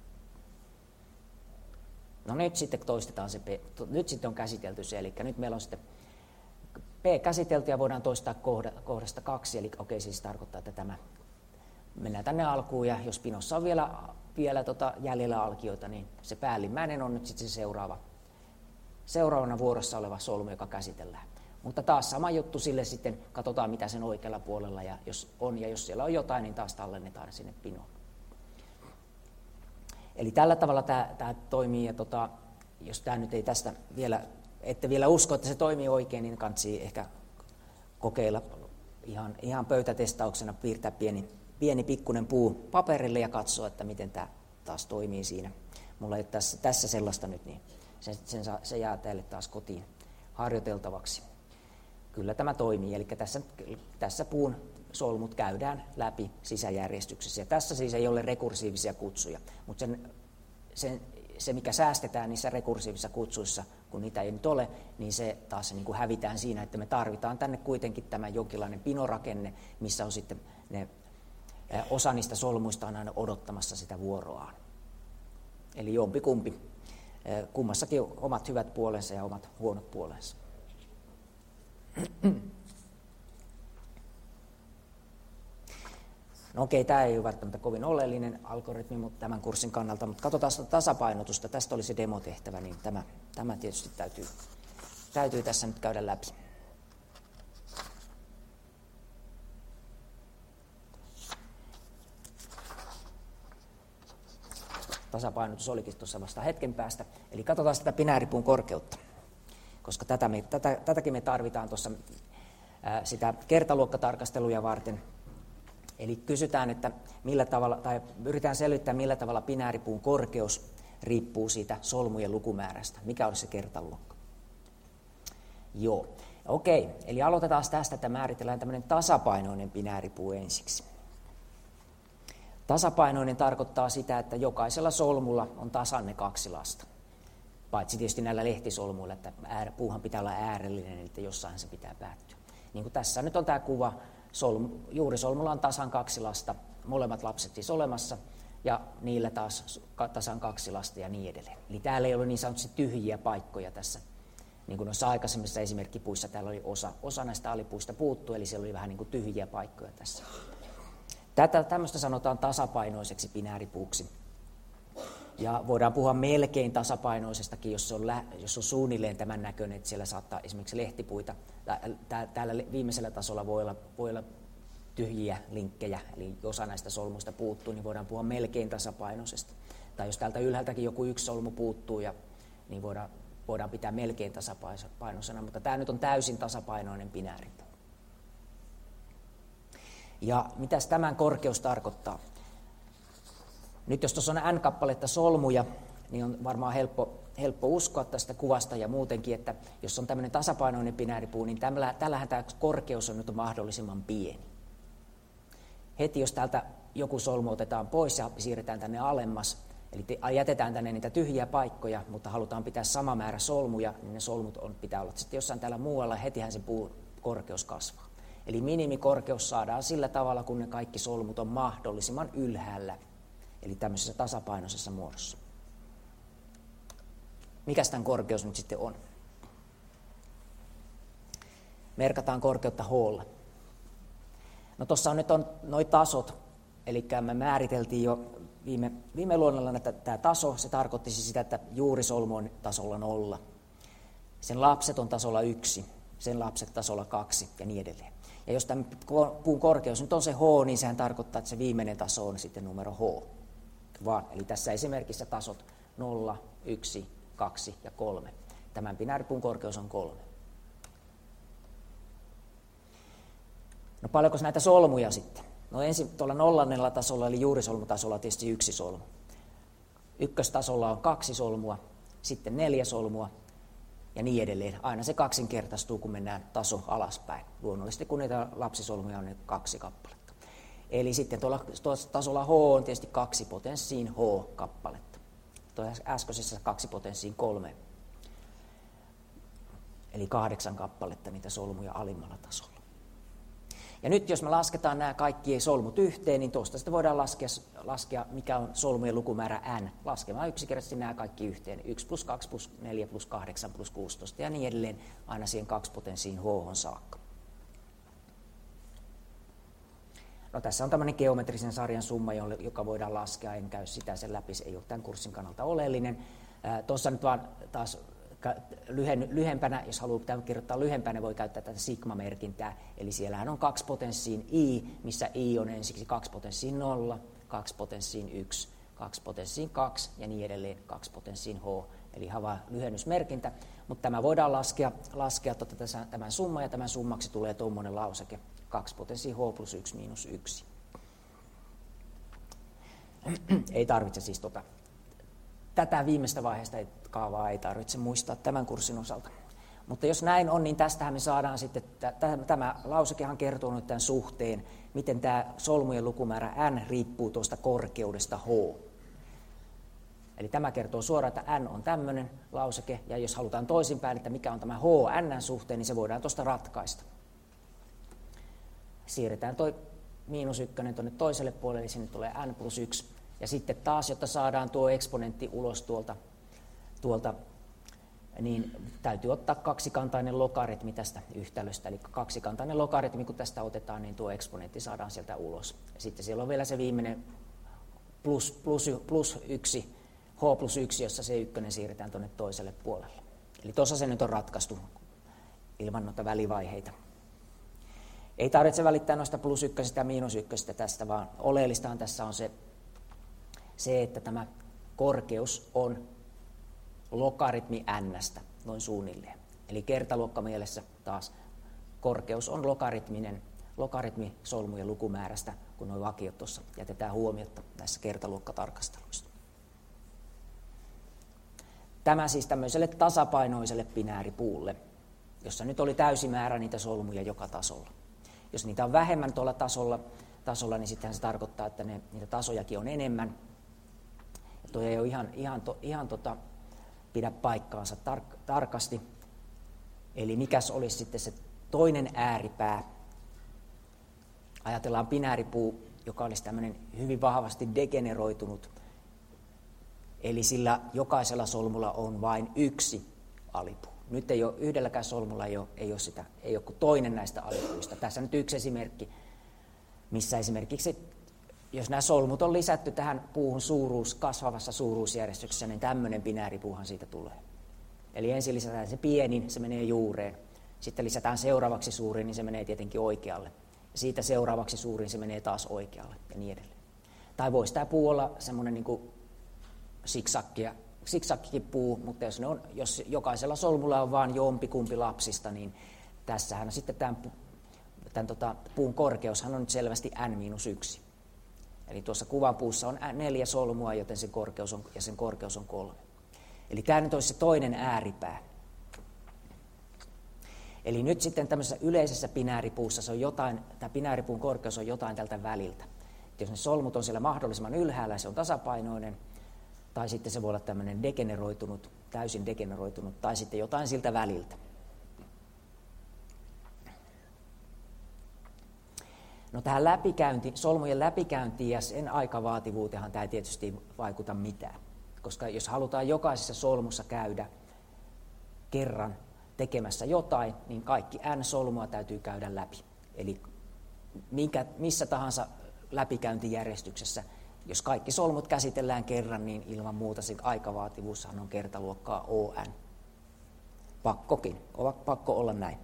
S1: No nyt sitten toistetaan se P. Nyt sitten on käsitelty se, eli nyt meillä on sitten P käsitelty ja voidaan toistaa kohdasta kaksi, eli okei, siis tarkoittaa, että tämä mennään tänne alkuun, ja jos pinossa on vielä, vielä tota jäljellä alkioita, niin se päällimmäinen on nyt sitten se seuraava, seuraavana vuorossa oleva solmu, joka käsitellään. Mutta taas sama juttu sille sitten, katsotaan mitä sen oikealla puolella ja jos on, ja jos siellä on jotain, niin taas tallennetaan sinne pinoon. Eli tällä tavalla tämä, tämä toimii, ja tota, jos tämä nyt ei tästä vielä, ette vielä usko, että se toimii oikein, niin kannattaa ehkä kokeilla ihan, ihan pöytätestauksena, piirtää pieni, pieni pikkunen puu paperille ja katsoa, että miten tämä taas toimii siinä. Mulla ei ole tässä, tässä sellaista nyt, niin sen, sen saa, se jää teille taas kotiin harjoiteltavaksi. Kyllä tämä toimii, eli tässä, tässä puun solmut käydään läpi sisäjärjestyksessä. Ja tässä siis ei ole rekursiivisia kutsuja, mutta sen, sen, se mikä säästetään niissä rekursiivisissa kutsuissa, kun niitä ei nyt ole, niin se taas niin kuin hävitään siinä, että me tarvitaan tänne kuitenkin tämä jonkinlainen pinorakenne, missä on sitten ne, osa niistä solmuista on aina odottamassa sitä vuoroaan. Eli jompikumpi, kummassakin omat hyvät puolensa ja omat huonot puolensa. No okei, tämä ei ole välttämättä kovin oleellinen algoritmi tämän kurssin kannalta, mutta katsotaan sitä tasapainotusta. Tästä oli se demotehtävä, niin tämä, tämä tietysti täytyy, täytyy tässä nyt käydä läpi. Tasapainotus olikin tuossa vasta hetken päästä. Eli katsotaan sitä binääripuun korkeutta, koska tätä me, tätä, tätäkin me tarvitaan tuossa ää, sitä kertaluokkatarkasteluja varten. Eli kysytään, että millä tavalla, tai yritetään selvittää, millä tavalla binääripuun korkeus riippuu siitä solmujen lukumäärästä. Mikä olisi se kertaluokka? Joo, okei. Eli aloitetaan tästä, että määritellään tämmöinen tasapainoinen binääripuu ensiksi. Tasapainoinen tarkoittaa sitä, että jokaisella solmulla on tasan ne kaksi lasta. Paitsi tietysti näillä lehtisolmuilla, että puuhan pitää olla äärellinen, eli jossain se pitää päättyä. Niin kuin tässä nyt on tämä kuva, solmu, juurisolmulla on tasan kaksi lasta, molemmat lapset siis olemassa, ja niillä taas tasan kaksi lasta ja niin edelleen. Eli täällä ei ole niin sanotusti tyhjiä paikkoja tässä. Niin kuin noissa aikaisemmissa esimerkkipuissa täällä oli osa, osa näistä alipuista puuttu, eli siellä oli vähän niin kuin tyhjiä paikkoja tässä. Tätä, tämmöistä sanotaan tasapainoiseksi binääripuuksi. Ja voidaan puhua melkein tasapainoisestakin, jos se on, lä- jos on suunnilleen tämän näköinen, että siellä saattaa esimerkiksi lehtipuita. Tää, täällä viimeisellä tasolla voi olla, voi olla tyhjiä linkkejä, eli osa näistä solmuista puuttuu, niin voidaan puhua melkein tasapainoisesta. Tai jos täältä ylhäältäkin joku yksi solmu puuttuu, ja, niin voidaan, voidaan pitää melkein tasapainoisena, mutta tämä nyt on täysin tasapainoinen binääripuu. Ja mitäs tämän korkeus tarkoittaa? Nyt jos tuossa on n-kappaletta solmuja, niin on varmaan helppo, helppo uskoa tästä kuvasta ja muutenkin, että jos on tämmöinen tasapainoinen binääripuu, niin tällä, tällähän tämä korkeus on nyt mahdollisimman pieni. Heti jos täältä joku solmu otetaan pois ja siirretään tänne alemmas, eli jätetään tänne niitä tyhjiä paikkoja, mutta halutaan pitää sama määrä solmuja, niin ne solmut on, pitää olla sitten jossain täällä muualla, hetihän se puun korkeus kasvaa. Eli minimikorkeus saadaan sillä tavalla, kun ne kaikki solmut on mahdollisimman ylhäällä, eli tämmöisessä tasapainoisessa muodossa. Mikäs tämän korkeus nyt sitten on? Merkataan korkeutta H:lla. No tuossa on nyt on noi tasot, eli me määriteltiin jo viime, viime luonnolla, että tämä taso, se tarkoitti sitä, että juurisolmu on tasolla nolla. Sen lapset on tasolla yksi, sen lapset tasolla kaksi ja niin edelleen. Ja jos tämän puun korkeus nyt on se H, niin sehän tarkoittaa, että se viimeinen taso on sitten numero H. Vaan, eli tässä esimerkissä tasot nolla, yksi, kaksi ja kolme. Tämän binääripuun korkeus on kolme. No paljonko näitä solmuja sitten? No ensin tuolla nollannella tasolla, eli juurisolmutasolla tietysti yksi solmu. Ykköstasolla on kaksi solmua, sitten neljä solmua ja niin edelleen. Aina se kaksinkertaistuu, kun mennään taso alaspäin. Luonnollisesti, kun niitä lapsisolmuja on ne kaksi kappaletta. Eli sitten tuolla, tuolla tasolla H on tietysti kaksi potenssiin H-kappaletta. tuossa äskeisessä kaksi potenssiin kolme. Eli kahdeksan kappaletta niitä solmuja alimmalla tasolla. Ja nyt jos me lasketaan nämä kaikki solmut yhteen, niin tuosta sitten voidaan laskea, laskea, mikä on solmujen lukumäärä n. Laskemaan yksinkertaisesti nämä kaikki yhteen. yksi plus kaksi plus neljä plus kahdeksan plus kuusitoista ja niin edelleen aina siihen kaksi potenssiin h saakka. No, tässä on tämmöinen geometrisen sarjan summa, joka voidaan laskea. En käy sitä sen läpi, se ei ole tämän kurssin kannalta oleellinen. Tuossa nyt vaan taas lyhen, lyhempänä, jos haluaa kirjoittaa lyhempänä, voi käyttää tätä sigma-merkintää. Eli siellähän on kaksi potenssiin i, missä i on ensiksi kaksi potenssiin nolla, kaksi potenssiin yksi, kaksi potenssiin kaksi ja niin edelleen kaksi potenssiin h. Eli ihan vaan lyhennysmerkintä, mutta tämä voidaan laskea, laskea totta, tämän summan ja tämän summaksi tulee tuommoinen lauseke. kaksi potenssiin h plus yksi miinus yksi. Ei tarvitse siis tota, tätä viimeistä vaiheesta kaavaa ei tarvitse muistaa tämän kurssin osalta. Mutta jos näin on, niin tästähän me saadaan sitten, tämä lausekehan kertoo nyt tämän suhteen, miten tämä solmujen lukumäärä n riippuu tuosta korkeudesta h. Eli tämä kertoo suoraan, että n on tämmöinen lauseke, ja jos halutaan toisinpäin, että mikä on tämä h n suhteen, niin se voidaan tuosta ratkaista. Siirretään tuo miinus ykkönen tuonne toiselle puolelle, eli sinne tulee n plus yksi. Ja sitten taas, jotta saadaan tuo eksponentti ulos tuolta, tuolta niin täytyy ottaa kaksikantainen logaritmi tästä yhtälöstä. Eli kaksikantainen logaritmi, kun tästä otetaan, niin tuo eksponentti saadaan sieltä ulos. Ja sitten siellä on vielä se viimeinen plus, plus, plus yksi, h plus yksi, jossa se ykkönen siirretään tuonne toiselle puolelle. Eli tuossa se nyt on ratkaistu ilman noita välivaiheita. Ei tarvitse välittää noista plus ykkösistä ja miinus ykkösistä tästä, vaan oleellistahan tässä on se, se, että tämä korkeus on logaritmi n-stä, noin suunnilleen. Eli kertaluokkamielessä taas korkeus on logaritminen, logaritmi solmujen lukumäärästä, kun nuo vakiot tuossa jätetään huomiotta näissä kertaluokkatarkasteluissa. Tämä siis tämmöiselle tasapainoiselle binääripuulle, jossa nyt oli täysimäärä niitä solmuja joka tasolla. Jos niitä on vähemmän tuolla tasolla, tasolla niin sittenhän se tarkoittaa, että ne, niitä tasojakin on enemmän. Ja tuo ei ole ihan, ihan, to, ihan tota, pidä paikkaansa tar- tarkasti. Eli mikäs olisi sitten se toinen ääripää? Ajatellaan binääripuu, joka olisi tämmöinen hyvin vahvasti degeneroitunut. Eli sillä jokaisella solmulla on vain yksi alipuu. Nyt ei ole, yhdelläkään solmulla ei ole, ei ole sitä, ei ole kuin toinen näistä alipuista. Tässä nyt yksi esimerkki, missä esimerkiksi, jos nämä solmut on lisätty tähän puuhun suuruus, kasvavassa suuruusjärjestyksessä, niin tämmöinen binääripuuhan siitä tulee. Eli ensin lisätään se pienin, se menee juureen. Sitten lisätään seuraavaksi suurin, niin se menee tietenkin oikealle. Ja siitä seuraavaksi suurin, se menee taas oikealle ja niin edelleen. Tai voisi tämä puu olla semmoinen niin kuin siksakkia, siksakkikin puu, mutta jos, ne on, jos jokaisella solmulla on vain jompikumpi lapsista, niin tässähän sitten tämän, tämän tota, puun korkeushan on nyt selvästi n miinus yksi. Eli tuossa kuvapuussa on neljä solmua, joten sen korkeus on, ja sen korkeus on kolme. Eli tämä nyt olisi se toinen ääripää. Eli nyt sitten tämmöisessä yleisessä binääripuussa se on jotain, tämä binääripuun korkeus on jotain tältä väliltä. Et jos ne solmut on siellä mahdollisimman ylhäällä, se on tasapainoinen, tai sitten se voi olla tämmöinen degeneroitunut, täysin degeneroitunut, tai sitten jotain siltä väliltä. No tähän läpikäynti, solmujen läpikäyntiin ja sen aikavaativuuteenhan tämä ei tietysti vaikuta mitään. Koska jos halutaan jokaisessa solmussa käydä kerran tekemässä jotain, niin kaikki n-solmua täytyy käydä läpi. Eli minkä, missä tahansa läpikäyntijärjestyksessä, jos kaikki solmut käsitellään kerran, niin ilman muuta se aikavaativuushan on kertaluokkaa O N. Pakkokin, pakko olla näin.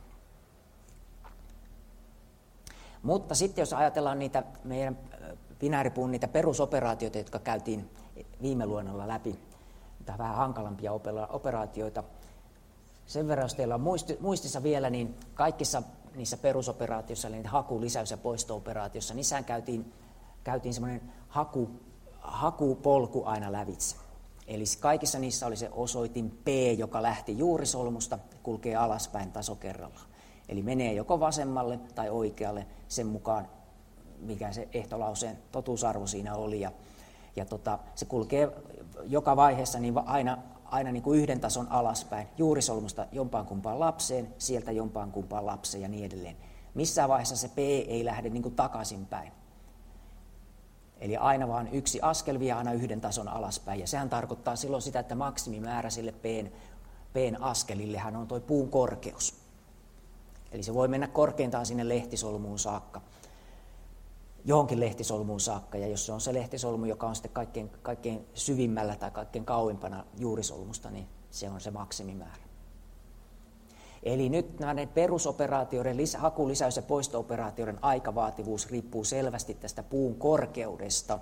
S1: Mutta sitten jos ajatellaan niitä meidän binääripuun niitä perusoperaatioita, jotka käytiin viime luennolla läpi, niitä vähän hankalampia operaatioita, sen verran, jos teillä on muistissa vielä, niin kaikissa niissä perusoperaatioissa, eli haku-, lisäys- ja poisto-operaatioissa, niissähän käytiin, käytiin semmoinen haku, hakupolku aina lävitse. Eli kaikissa niissä oli se osoitin P, joka lähti juurisolmusta ja kulkee alaspäin taso kerrallaan. Eli menee joko vasemmalle tai oikealle sen mukaan, mikä se ehtolauseen totuusarvo siinä oli. Ja, ja tota, se kulkee joka vaiheessa niin aina, aina niin kuin yhden tason alaspäin, juurisolmusta jompaan kumpaan lapseen, sieltä jompaan kumpaan lapseen ja niin edelleen. Missään vaiheessa se P ei lähde niin kuin takaisinpäin. Eli aina vaan yksi askel vie aina yhden tason alaspäin, ja sehän tarkoittaa silloin sitä, että maksimimäärä sille P:n, P:n askelillehän on tuo puun korkeus. Eli se voi mennä korkeintaan sinne lehtisolmuun saakka, johonkin lehtisolmuun saakka, ja jos se on se lehtisolmu, joka on sitten kaikkein, kaikkein syvimmällä tai kaikkein kauimpana juurisolmusta, niin se on se maksimimäärä. Eli nyt näiden perusoperaatioiden, haku-, lisäys- ja poisto-operaatioiden aikavaativuus riippuu selvästi tästä puun korkeudesta.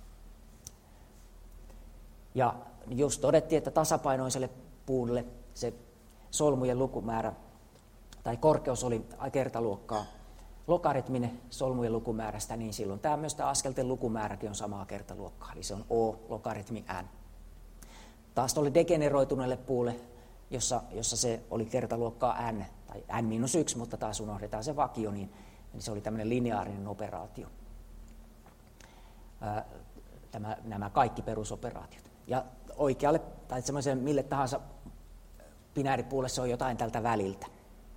S1: Ja just todettiin, että tasapainoiselle puulle se solmujen lukumäärä tai korkeus oli kertaluokkaa logaritminen solmujen lukumäärästä, niin silloin tämä myös tämä askelten lukumääräkin on samaa kertaluokkaa, eli se on O logaritmi n. Taas oli degeneroituneelle puulle, jossa, jossa se oli kertaluokkaa n, tai n miinus yksi, mutta taas unohdetaan se vakio, niin, niin se oli tämmöinen lineaarinen operaatio. Ää, tämä, nämä kaikki perusoperaatiot. Ja oikealle, tai semmoiselle mille tahansa binääripuulle se on jotain tältä väliltä.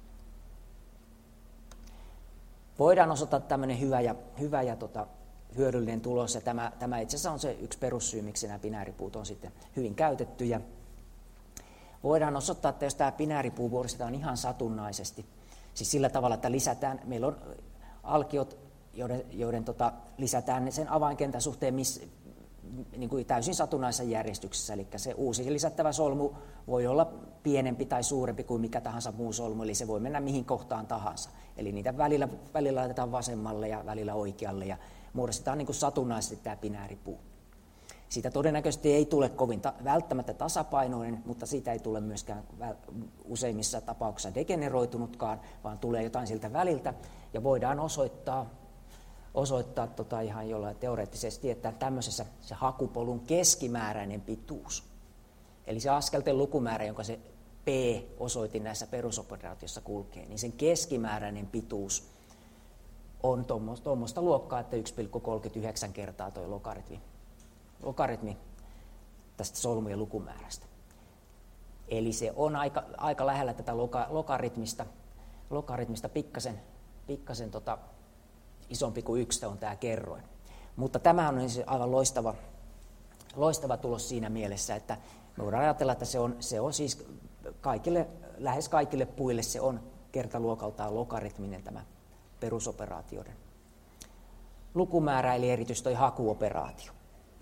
S1: Voidaan osoittaa tämmöinen hyvä ja, hyvä ja tota, hyödyllinen tulos, ja tämä, tämä itse asiassa on se yksi perussyy, miksi nämä binääripuut on sitten hyvin käytettyjä. Voidaan osoittaa, että jos tämä binääripuu vuoristetaan ihan satunnaisesti, siis sillä tavalla, että lisätään, meillä on alkiot, joiden, joiden tota, lisätään sen avainkentän suhteen miss, niin kuin täysin satunnaisessa järjestyksessä, eli se uusi lisättävä solmu voi olla pienempi tai suurempi kuin mikä tahansa muu solmu, eli se voi mennä mihin kohtaan tahansa. Eli niitä välillä, välillä laitetaan vasemmalle ja välillä oikealle, ja muodostetaan niin kuin satunnaisesti tämä binääripuu. Siitä todennäköisesti ei tule kovin ta- välttämättä tasapainoinen, mutta siitä ei tule myöskään useimmissa tapauksissa degeneroitunutkaan, vaan tulee jotain siltä väliltä, ja voidaan osoittaa, osoittaa tota ihan jollain teoreettisesti, että tämmöisessä se hakupolun keskimääräinen pituus, eli se askelten lukumäärä, jonka se P osoitin näissä perusoperaatiossa kulkee, niin sen keskimääräinen pituus on tuommoista luokkaa, että yksi pilkku kolmekymmentäyhdeksän kertaa tuo logaritmi. logaritmi tästä solmujen lukumäärästä. Eli se on aika, aika lähellä tätä loga, logaritmista, logaritmista pikkasen, pikkasen tota, isompi kuin yksi on tämä kerroin. Mutta tämä on siis aivan loistava, loistava tulos siinä mielessä, että me voidaan ajatella, että se on, se on siis kaikille, lähes kaikille puille se on kertaluokaltaan logaritminen tämä perusoperaatioiden lukumäärä, eli erityisesti toi hakuoperaatio.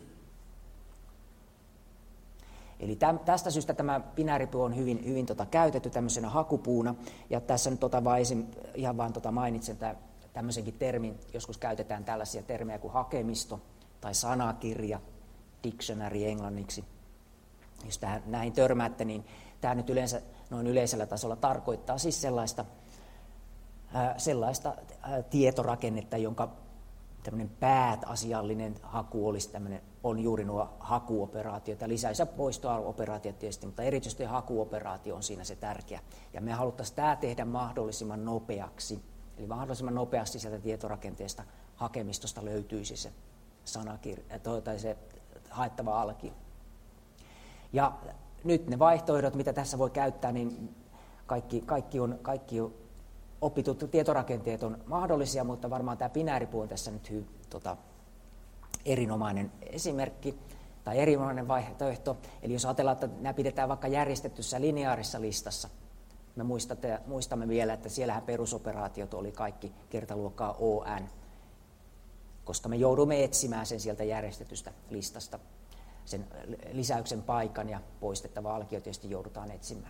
S1: Eli täm, tästä syystä tämä binääripuu on hyvin, hyvin tota, käytetty tämmöisenä hakupuuna, ja tässä nyt tota, vaan esim, ihan vaan tota, mainitsen tää, tämmöisenkin termin, joskus käytetään tällaisia termejä kuin hakemisto tai sanakirja, dictionary englanniksi. Jos tähän, näihin törmäätte, niin tämä nyt yleensä noin yleisellä tasolla tarkoittaa siis sellaista, ää, sellaista ää, tietorakennetta, jonka tämmöinen pääasiallinen haku olisi tämmöinen, on juuri nuo hakuoperaatiot ja lisäys- ja poistooperaatiot tietysti, mutta erityisesti hakuoperaatio on siinä se tärkeä. Ja me haluttaisiin tämä tehdä mahdollisimman nopeaksi, eli mahdollisimman nopeasti sieltä tietorakenteesta hakemistosta löytyisi se sanakirja tai se haettava alkio. Ja nyt ne vaihtoehdot, mitä tässä voi käyttää, niin kaikki, kaikki, on, kaikki on opitut tietorakenteet on mahdollisia, mutta varmaan tämä binääripuu on tässä nyt hy, tota, erinomainen esimerkki tai erinomainen vaihtoehto. Eli jos ajatellaan, että nämä pidetään vaikka järjestettyssä lineaarisessa listassa, me muistatte, muistamme vielä, että siellähän perusoperaatiot oli kaikki kertaluokkaa O N, koska me joudumme etsimään sen sieltä järjestetystä listasta. Sen lisäyksen paikan ja poistettava alkio tietysti joudutaan etsimään.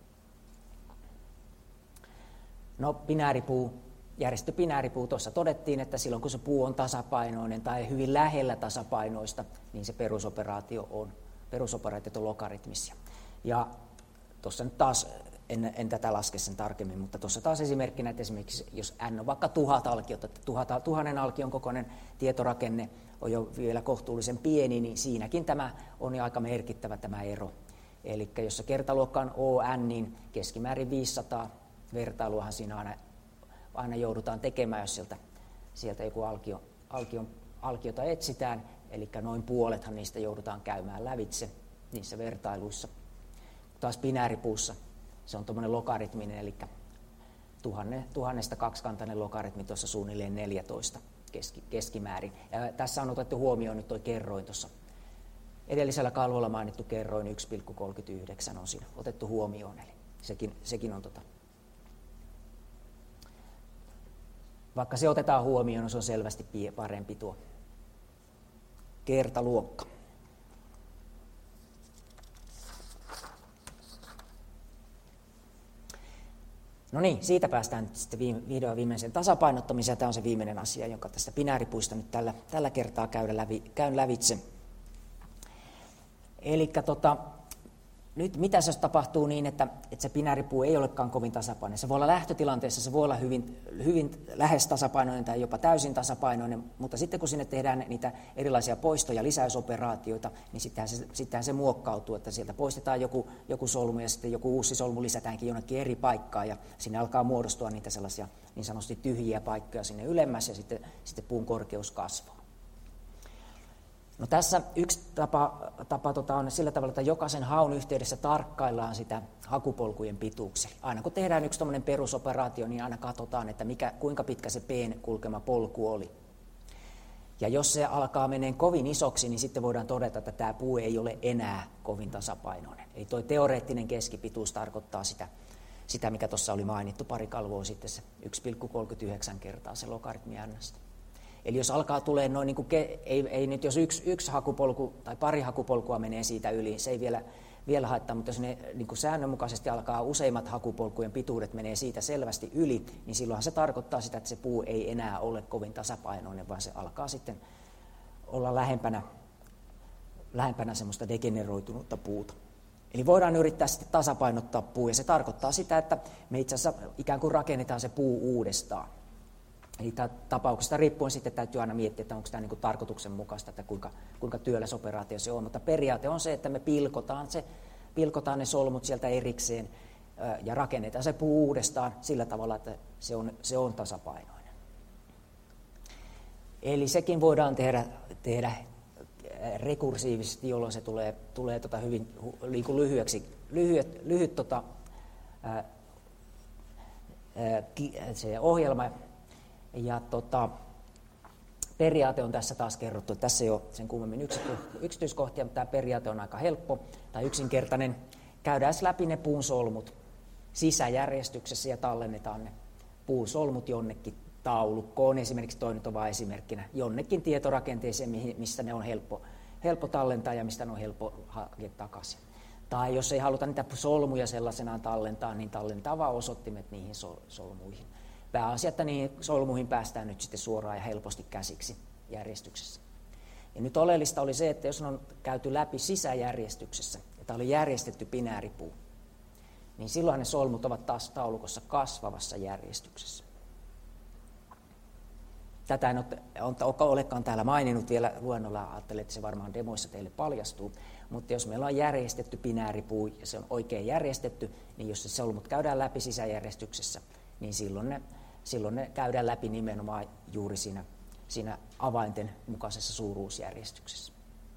S1: No, binääripuu, järjestetty binääripuu, tuossa todettiin, että silloin kun se puu on tasapainoinen tai hyvin lähellä tasapainoista, niin se perusoperaatio on, perusoperaatiot on logaritmisia. Ja tuossa nyt taas, en, en tätä laske sen tarkemmin, mutta tuossa taas esimerkkinä, että esimerkiksi jos n on vaikka tuhat alkiota, että tuhat, tuhannen alkion kokoinen tietorakenne on jo vielä kohtuullisen pieni, niin siinäkin tämä on jo aika merkittävä tämä ero. Eli jos se kertaluokka on O N, niin keskimäärin viisisataa vertailuahan siinä aina, aina joudutaan tekemään, jos sieltä, sieltä joku alkio, alkio, alkiota etsitään. eli noin puolethan niistä joudutaan käymään lävitse niissä vertailuissa. Taas binääripuussa se on tuommoinen logaritminen, eli tuhanne, tuhannesta kaksikantainen logaritmi tuossa suunnilleen neljätoista keski, keskimäärin. Ja tässä on otettu huomioon nyt tuo kerroin tuossa. Edellisellä kalvolla mainittu kerroin yksi pilkku kolmekymmentäyhdeksän on siinä otettu huomioon, eli sekin, sekin on tota. Vaikka se otetaan huomioon, se on selvästi parempi tuo kertaluokka. No niin, siitä päästään nyt sitten videon viimeiseen tasapainottamiseen. Tämä on se viimeinen asia, jonka tästä binääripuista nyt tällä, tällä kertaa käydä läpi, käyn lävitse. Eli tota, nyt mitä se tapahtuu niin, että, että se binääripuu ei olekaan kovin tasapainoinen. Se voi olla lähtötilanteessa, se voi olla hyvin, hyvin lähes tasapainoinen tai jopa täysin tasapainoinen, mutta sitten kun sinne tehdään niitä erilaisia poisto- ja lisäysoperaatioita, niin sittenhän se, sittenhän se muokkautuu, että sieltä poistetaan joku, joku solmu ja sitten joku uusi solmu lisätäänkin jonnekin eri paikkaan ja sinne alkaa muodostua niitä sellaisia niin sanotusti tyhjiä paikkoja sinne ylemmässä ja sitten, sitten puun korkeus kasvaa. No tässä yksi tapa, tapa tota on sillä tavalla, että jokaisen haun yhteydessä tarkkaillaan sitä hakupolkujen pituuksia. Aina kun tehdään yksi tämmöinen perusoperaatio, niin aina katsotaan, että mikä, kuinka pitkä se peen kulkema polku oli. Ja jos se alkaa menee kovin isoksi, niin sitten voidaan todeta, että tämä puu ei ole enää kovin tasapainoinen. Eli tuo teoreettinen keskipituus tarkoittaa sitä, sitä mikä tuossa oli mainittu pari kalvoa sitten, se yksi pilkku kolmekymmentäyhdeksän kertaa se logaritmi n-stä. Eli jos alkaa tulee noin, niin kuin ke, ei, ei nyt jos yksi, yksi hakupolku tai pari hakupolkua menee siitä yli, se ei vielä, vielä haittaa, mutta jos ne niin kuin säännönmukaisesti alkaa useimmat hakupolkujen pituudet menee siitä selvästi yli, niin silloinhan se tarkoittaa sitä, että se puu ei enää ole kovin tasapainoinen, vaan se alkaa sitten olla lähempänä, lähempänä semmoista degeneroitunutta puuta. Eli voidaan yrittää sitten tasapainottaa puu, ja se tarkoittaa sitä, että me itse asiassa ikään kuin rakennetaan se puu uudestaan. Eli tapauksesta riippuen sitten täytyy aina miettiä, että onko tämä niin kuin tarkoituksenmukaista, että kuinka, kuinka työläs operaatio se on. Mutta periaate on se, että me pilkotaan, se, pilkotaan ne solmut sieltä erikseen ja rakennetaan se puu uudestaan sillä tavalla, että se on, se on tasapainoinen. Eli sekin voidaan tehdä, tehdä rekursiivisesti, jolloin se tulee, tulee tota hyvin niin kuin lyhyeksi, lyhyet, lyhyt tota, ää, ää, se ohjelma. Ja tota, periaate on tässä taas kerrottu, tässä ei ole sen kummemmin yksityiskohtia, mutta tämä periaate on aika helppo tai yksinkertainen. Käydään läpi ne puun solmut sisäjärjestyksessä ja tallennetaan ne puun solmut jonnekin taulukkoon. Esimerkiksi toi nyt on vain esimerkkinä jonnekin tietorakenteeseen, mistä ne on helppo, helppo tallentaa ja mistä ne on helppo hakea takaisin. Tai jos ei haluta niitä solmuja sellaisenaan tallentaa, niin tallennetaan vaan osoittimet niihin solmuihin. Pääasia, että niihin solmuihin päästään nyt sitten suoraan ja helposti käsiksi järjestyksessä. Ja nyt oleellista oli se, että jos on käyty läpi sisäjärjestyksessä, ja tämä oli järjestetty binääripuu, niin silloin ne solmut ovat taas taulukossa kasvavassa järjestyksessä. Tätä en ole, olekaan täällä maininnut vielä luennolla, ajattelin, että se varmaan demoissa teille paljastuu, mutta jos meillä on järjestetty binääripuu ja se on oikein järjestetty, niin jos se solmut käydään läpi sisäjärjestyksessä, niin silloin ne, silloin ne käydään läpi nimenomaan juuri siinä, siinä avainten mukaisessa suuruusjärjestyksessä.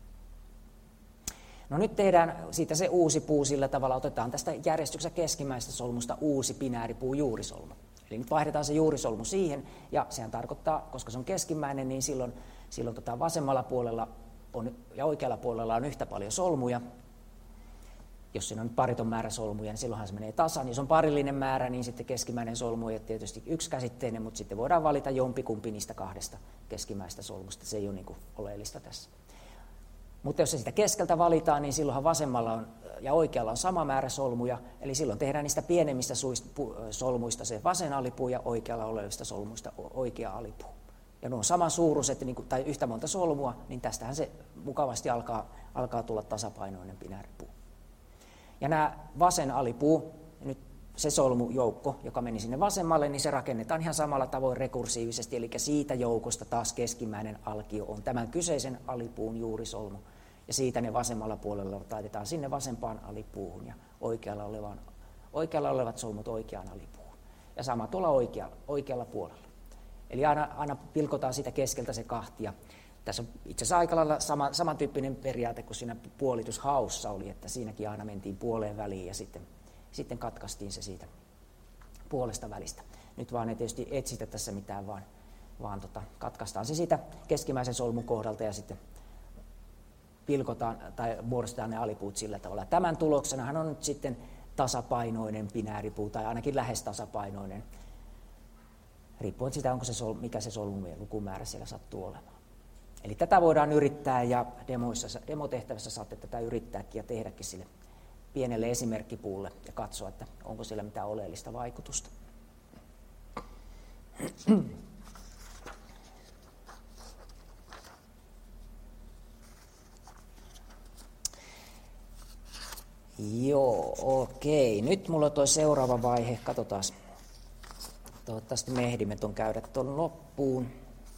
S1: No nyt tehdään siitä se uusi puu sillä tavalla, otetaan tästä järjestyksen keskimmäisestä solmusta uusi binääripuu juurisolmu. Eli nyt vaihdetaan se juurisolmu siihen, ja sehän tarkoittaa, koska se on keskimmäinen, niin silloin, silloin tota vasemmalla puolella on, ja oikealla puolella on yhtä paljon solmuja. Jos siinä on pariton määrä solmuja, niin silloinhan se menee tasan. Jos on parillinen määrä, niin sitten keskimmäinen solmu on tietysti yksikäsitteinen, mutta sitten voidaan valita jompikumpi niistä kahdesta keskimmäistä solmusta. Se ei ole niin kuin oleellista tässä. Mutta jos se sitä keskeltä valitaan, niin silloinhan vasemmalla on, ja oikealla on sama määrä solmuja, eli silloin tehdään niistä pienemmistä solmuista se vasen alipuu ja oikealla olevista solmuista oikea alipuu. Ja ne on saman suuruiset tai yhtä monta solmua, niin tästähän se mukavasti alkaa, alkaa tulla tasapainoinen binääripuu. Ja nämä vasen alipuu, nyt se solmujoukko, joka meni sinne vasemmalle, niin se rakennetaan ihan samalla tavoin rekursiivisesti, eli siitä joukosta taas keskimmäinen alkio on tämän kyseisen alipuun juurisolmu. Ja siitä ne vasemmalla puolella taitetaan sinne vasempaan alipuuhun ja oikealla, olevaan, oikealla olevat solmut oikeaan alipuuhun. Ja sama tuolla oikealla, oikealla puolella. Eli aina, aina pilkotaan sitä keskeltä se kahtia. Tässä on itse asiassa aika lailla sama, samantyyppinen periaate kuin siinä puolitushaussa oli, että siinäkin aina mentiin puoleen väliin ja sitten, sitten katkaistiin se siitä puolesta välistä. Nyt vaan ei tietysti etsitä tässä mitään, vaan, vaan tota, katkaistaan se siitä keskimmäisen solmun kohdalta ja sitten pilkotaan tai muodostetaan ne alipuut sillä tavalla. Tämän tuloksenahan on nyt sitten tasapainoinen binääripuu tai ainakin lähes tasapainoinen, riippuen siitä, onko se sol, mikä se solmun lukumäärä siellä sattuu olemaan. Eli tätä voidaan yrittää ja demoissa, demotehtävässä saatte tätä yrittääkin ja tehdäkin sille pienelle esimerkkipuulle ja katsoa, että onko siellä mitään oleellista vaikutusta. Joo, okei. Nyt mulla on tuo seuraava vaihe. Katsotaan. Toivottavasti me ehdimme tuon käydä tuon loppuun.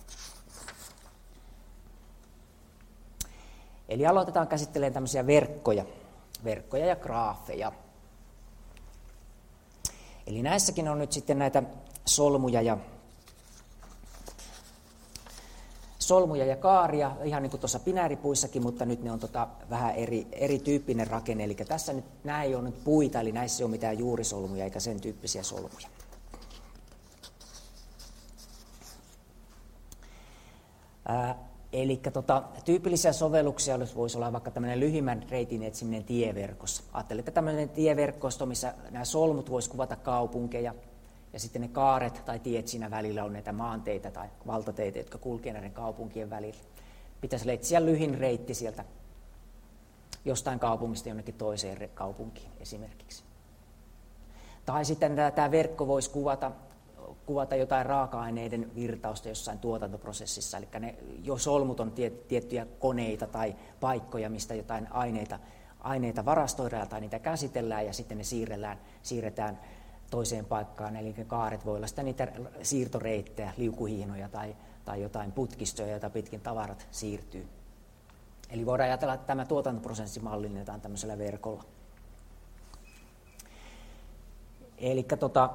S1: Eli aloitetaan käsittelemään tämmöisiä verkkoja. Verkkoja ja graafeja. Eli näissäkin on nyt sitten näitä solmuja ja solmuja ja kaaria, ihan niin kuin tuossa binääripuissakin, mutta nyt ne on tota vähän eri, erityyppinen rakenne. Eli tässä nyt, nämä ei ole nyt puita, eli näissä ei ole mitään juurisolmuja eikä sen tyyppisiä solmuja. Ää, eli tota, tyypillisiä sovelluksia voisi olla vaikka tämmöinen lyhimmän reitin etsiminen tieverkossa. Ajattelin, että tämmöinen tieverkosto, missä nämä solmut voisi kuvata kaupunkeja, ja sitten ne kaaret tai tiet siinä välillä on näitä maanteitä tai valtateitä, jotka kulkevat näiden kaupunkien välillä. Pitäisi etsiä lyhin reitti sieltä jostain kaupungista jonnekin toiseen kaupunkiin esimerkiksi. Tai sitten tämä verkko voisi kuvata, kuvata jotain raaka-aineiden virtausta jossain tuotantoprosessissa. Eli ne jo solmut on tiettyjä koneita tai paikkoja, mistä jotain aineita, aineita varastoidaan tai niitä käsitellään ja sitten ne siirrellään, siirretään toiseen paikkaan, eli kaaret voi olla sitä niitä siirtoreittejä, liukuhiinoja tai, tai jotain putkistoja, joita pitkin tavarat siirtyy. Eli voidaan ajatella, että tämä tuotantoprosessi mallinnetaan tämmöisellä verkolla. Eli tota,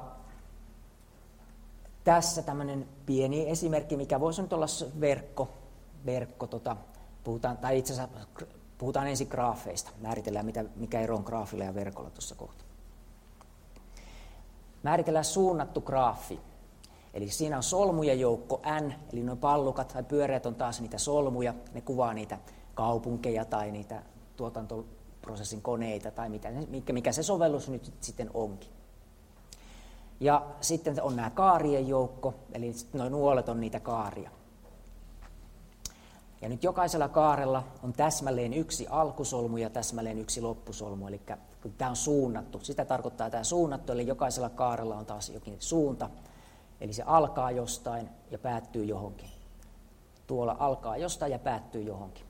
S1: tässä tämmöinen pieni esimerkki, mikä voisi nyt olla verkko, verkko tota, puhutaan, tai itse asiassa puhutaan ensin graafeista, määritellään mitä, mikä ero on graafilla ja verkolla tuossa kohtaa. Määritellään suunnattu graafi. Eli siinä on solmujen joukko N, eli nuo pallukat tai pyöreät on taas niitä solmuja. Ne kuvaa niitä kaupunkeja tai niitä tuotantoprosessin koneita tai mitä, mikä, mikä se sovellus nyt sitten onkin. Ja sitten on nämä kaarien joukko, eli nuo nuolet on niitä kaaria. Ja nyt jokaisella kaarella on täsmälleen yksi alkusolmu ja täsmälleen yksi loppusolmu, eli kun tämä on suunnattu, sitä tarkoittaa tämä suunnattu, eli jokaisella kaarella on taas jokin suunta, eli se alkaa jostain ja päättyy johonkin. Tuolla alkaa jostain ja päättyy johonkin.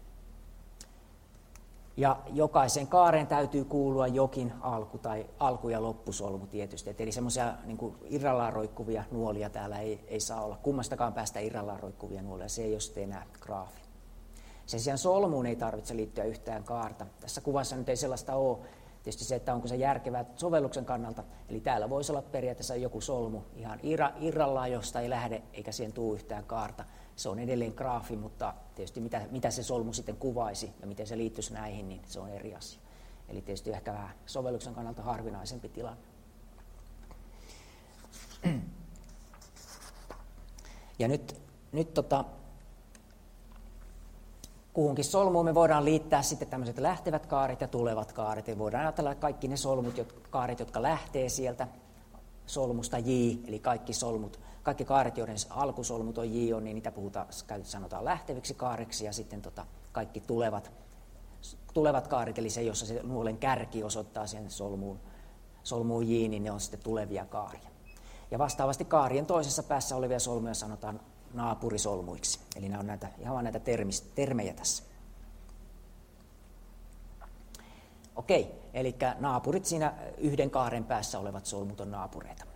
S1: Ja jokaisen kaaren täytyy kuulua jokin alku tai alku- ja loppusolmu tietysti, et eli semmoisia niin kuin irrallaan roikkuvia nuolia täällä ei, ei saa olla, kummastakaan päästä irrallaan roikkuvia nuolia, se ei ole sitten enää graafi. Sen sijaan solmuun ei tarvitse liittyä yhtään kaarta. Tässä kuvassa nyt ei sellaista ole. Tietysti se, että onko se järkevää sovelluksen kannalta. Eli täällä voisi olla periaatteessa joku solmu ihan irrallaan, josta ei lähde eikä siihen tule yhtään kaarta. Se on edelleen graafi, mutta tietysti mitä, mitä se solmu sitten kuvaisi ja miten se liittyisi näihin, niin se on eri asia. Eli tietysti ehkä vähän sovelluksen kannalta harvinaisempi tilanne. Ja nyt, nyt tota, kuhunkin solmuun me voidaan liittää sitten tämmöiset lähtevät kaaret ja tulevat kaaret. Ja voidaan ajatella, että kaikki ne solmut, kaaret, jotka lähtee sieltä solmusta J, eli kaikki solmut, kaikki kaaret, joiden alkusolmut on J, on, niin niitä puhutaan, sanotaan lähteviksi kaareksi, ja sitten tota, kaikki tulevat, tulevat kaaret, eli se, jossa se nuolen kärki osoittaa sen solmuun, solmuun J, niin ne on sitten tulevia kaaria. Ja vastaavasti kaarien toisessa päässä olevia solmuja sanotaan naapurisolmuiksi. Eli nämä on näitä, ihan vain näitä termis, termejä tässä. Okei, eli naapurit siinä yhden kaaren päässä olevat solmut on naapureita.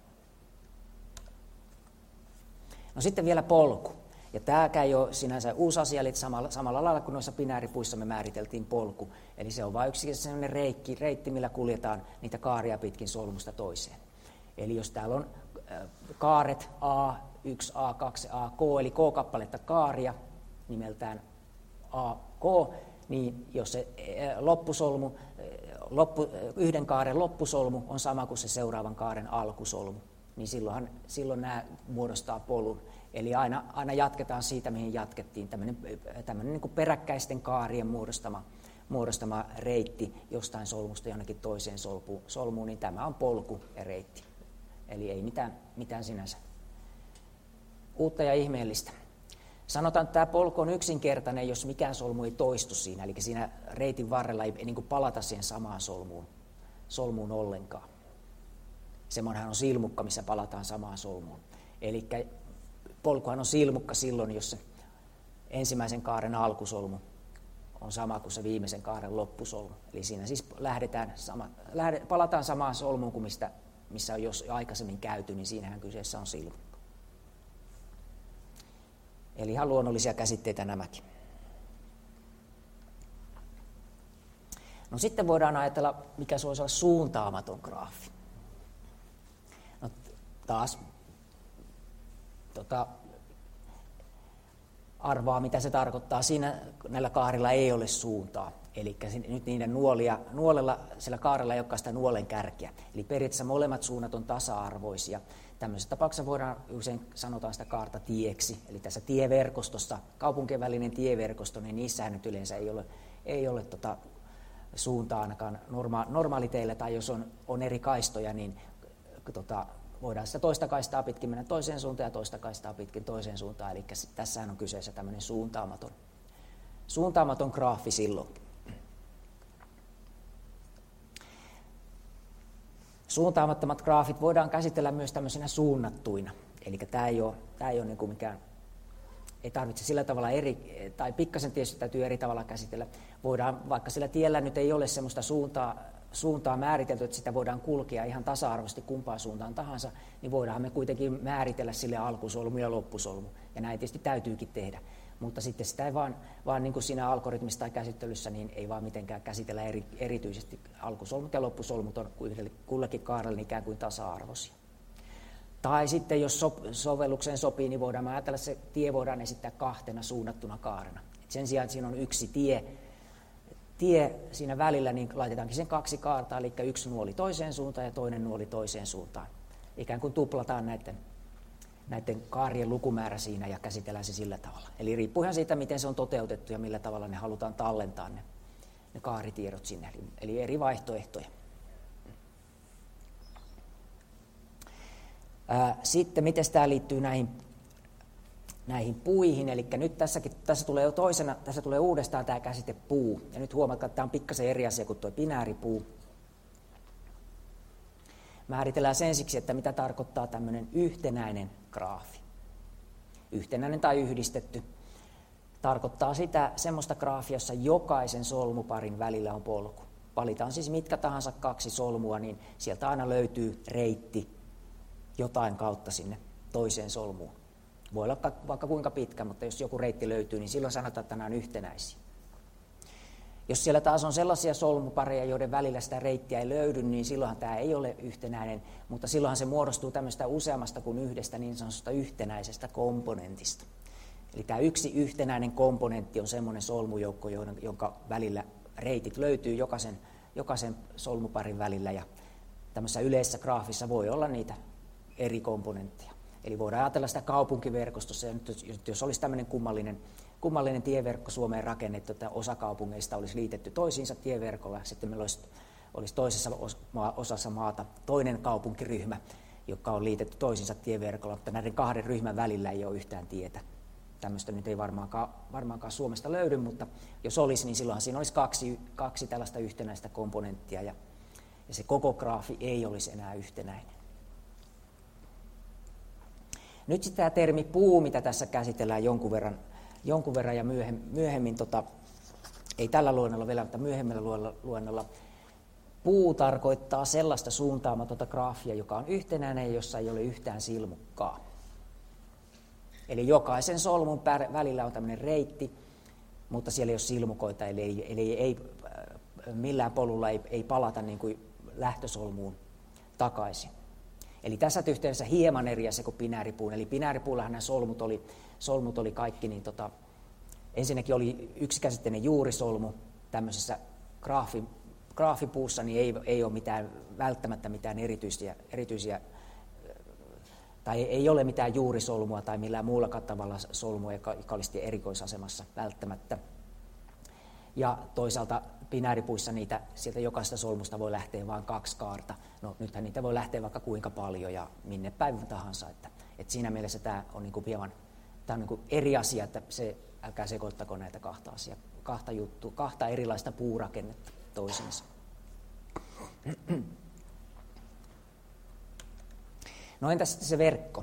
S1: No sitten vielä polku. Ja tämäkään ei ole sinänsä uusi asia, eli samalla, samalla lailla kuin noissa binääripuissa me määriteltiin polku. Eli se on vain yksi sellainen reikki, reitti, millä kuljetaan niitä kaaria pitkin solmusta toiseen. Eli jos täällä on kaaret A, yksi A, kaksi A, K, eli K-kappaletta kaaria, nimeltään A K, niin jos se loppusolmu, loppu, yhden kaaren loppusolmu on sama kuin se seuraavan kaaren alkusolmu, niin silloinhan, silloin nämä muodostaa polun. Eli aina, aina jatketaan siitä, mihin jatkettiin, tämmöinen, tämmöinen niin kuin peräkkäisten kaarien muodostama, muodostama reitti jostain solmusta jonnekin toiseen solmuun, solmuun, niin tämä on polku ja reitti. Eli ei mitään, mitään sinänsä uutta ja ihmeellistä. Sanotaan, että tämä polku on yksinkertainen, jos mikään solmu ei toistu siinä, eli siinä reitin varrella ei, ei niin kuin palata siihen samaan solmuun, solmuun ollenkaan. Semmoinenhan on silmukka, missä palataan samaan solmuun. Eli polkuhan on silmukka silloin, jos se ensimmäisen kaaren alkusolmu on sama kuin se viimeisen kaaren loppusolmu. Eli siinä siis lähdetään sama, lähde, palataan samaan solmuun kuin mistä, missä on jos aikaisemmin käyty, niin siinähän kyseessä on silmukka. Eli ihan luonnollisia käsitteitä nämäkin. No sitten voidaan ajatella, mikä se voisi olla suuntaamaton graafi. No taas tota, arvaa, mitä se tarkoittaa. Siinä näillä kaarilla ei ole suuntaa. Eli nyt niiden nuolia, nuolella, sillä kaarella ei olekaan sitä nuolen kärkeä. Eli periaatteessa molemmat suunnat on tasa-arvoisia. Tämmöisessä tapauksessa voidaan usein sanotaan sitä kaarta tieksi. Eli tässä tieverkostossa, kaupunkien välinen tieverkosto, niin niissähän nyt yleensä ei ole, ei ole tota suuntaa ainakaan norma- normaaliteille, tai jos on, on eri kaistoja, niin tota, voidaan sitä toista kaistaa pitkin mennä toiseen suuntaan ja toista kaistaa pitkin toiseen suuntaan. Eli tässähän on kyseessä tämmöinen suuntaamaton, suuntaamaton graafi silloin. Suuntaamattomat graafit voidaan käsitellä myös tämmöisenä suunnattuina. Eli tämä ei ole, tämä ei ole niin kuin mikään, ei tarvitse sillä tavalla eri, tai pikkasen tietysti täytyy eri tavalla käsitellä. Voidaan, vaikka sillä tiellä nyt ei ole semmoista suuntaa, suuntaa määritelty, että sitä voidaan kulkea ihan tasa-arvoisesti kumpaan suuntaan tahansa, niin voidaan me kuitenkin määritellä sille alkusolmu ja loppusolmu. Ja näin tietysti täytyykin tehdä. Mutta sitten sitä ei vaan, vaan niin kuin siinä algoritmissa tai käsittelyssä, niin ei vaan mitenkään käsitellä eri, erityisesti. Alkusolmut ja loppusolmut on kullekin kaarelle ikään kuin tasa-arvoisia. Tai sitten jos so, sovellukseen sopii, niin voidaan ajatella, että se tie voidaan esittää kahtena suunnattuna kaarena. Et sen sijaan, että siinä on yksi tie, tie siinä välillä, niin laitetaankin sen kaksi kaartaa, eli yksi nuoli toiseen suuntaan ja toinen nuoli toiseen suuntaan. Ikään kuin tuplataan näiden näiden kaarien lukumäärä siinä ja käsitellään se sillä tavalla. Eli riippuu ihan siitä, miten se on toteutettu ja millä tavalla ne halutaan tallentaa ne, ne kaaritiedot sinne. Eli, eli eri vaihtoehtoja. Ää, sitten, miten tämä liittyy näihin, näihin puihin. Eli nyt tässäkin, tässä tulee jo toisena, tässä tulee uudestaan tämä käsite puu. Ja nyt huomataan, että tämä on pikkasen eri asia kuin tuo binääripuu. Määritellään ensiksi, että mitä tarkoittaa tämmöinen yhtenäinen graafi. Yhtenäinen tai yhdistetty tarkoittaa sitä semmoista graafia, jossa jokaisen solmuparin välillä on polku. Valitaan siis mitkä tahansa kaksi solmua, niin sieltä aina löytyy reitti jotain kautta sinne toiseen solmuun. Voi olla vaikka kuinka pitkä, mutta jos joku reitti löytyy, niin silloin sanotaan, että nämä on yhtenäisiä. Jos siellä taas on sellaisia solmupareja, joiden välillä sitä reittiä ei löydy, niin silloinhan tämä ei ole yhtenäinen, mutta silloinhan se muodostuu tämmöistä useammasta kuin yhdestä niin sanotusta yhtenäisestä komponentista. Eli tämä yksi yhtenäinen komponentti on semmoinen solmujoukko, jonka välillä reitit löytyy jokaisen, jokaisen solmuparin välillä, ja tämmöisessä yleisessä graafissa voi olla niitä eri komponentteja. Eli voidaan ajatella sitä kaupunkiverkostossa, ja nyt jos olisi tämmöinen kummallinen Kummallinen tieverkko Suomeen rakennettu, että osa kaupungeista olisi liitetty toisiinsa tieverkolla, ja sitten meillä olisi, olisi toisessa osassa maata toinen kaupunkiryhmä, joka on liitetty toisiinsa tieverkolla, mutta näiden kahden ryhmän välillä ei ole yhtään tietä. Tämmöistä nyt ei varmaankaan, varmaankaan Suomesta löydy, mutta jos olisi, niin silloin siinä olisi kaksi, kaksi tällaista yhtenäistä komponenttia, ja, ja se koko graafi ei olisi enää yhtenäinen. Nyt sitten tämä termi puu, mitä tässä käsitellään jonkun verran, jonkun verran ja myöhemmin, myöhemmin tota, ei tällä luennolla vielä, mutta myöhemmällä luennolla, puu tarkoittaa sellaista suuntaamatonta graafia, joka on yhtenäinen ja jossa ei ole yhtään silmukkaa. Eli jokaisen solmun välillä on tämmöinen reitti, mutta siellä ei ole silmukoita, eli ei, eli ei, millään polulla ei, ei palata niin kuin lähtösolmuun takaisin. Eli tässä yhteydessä hieman eri asia kuin binääripuun. Eli binääripuullahan nämä solmut oli, solmut oli kaikki niin tota, ensinnäkin oli yksikäsitteinen juurisolmu tämmöisessä graafi, graafipuussa, niin ei, ei ole mitään, välttämättä mitään erityisiä, erityisiä tai ei ole mitään juurisolmua tai millään muullakaan tavalla solmua, joka, joka olisi erikoisasemassa välttämättä. Ja toisaalta binääripuissa niitä, sieltä jokaista solmusta voi lähteä vain kaksi kaarta. No nythän niitä voi lähteä vaikka kuinka paljon ja minne päivän tahansa. Että, että siinä mielessä tämä on niin kuin hieman tämä on niin kuin eri asia, että se, älkää sekoittako näitä kahta asiaa, kahta juttua, kahta erilaista puurakennetta toisiinsa. No entäs sitten se verkko?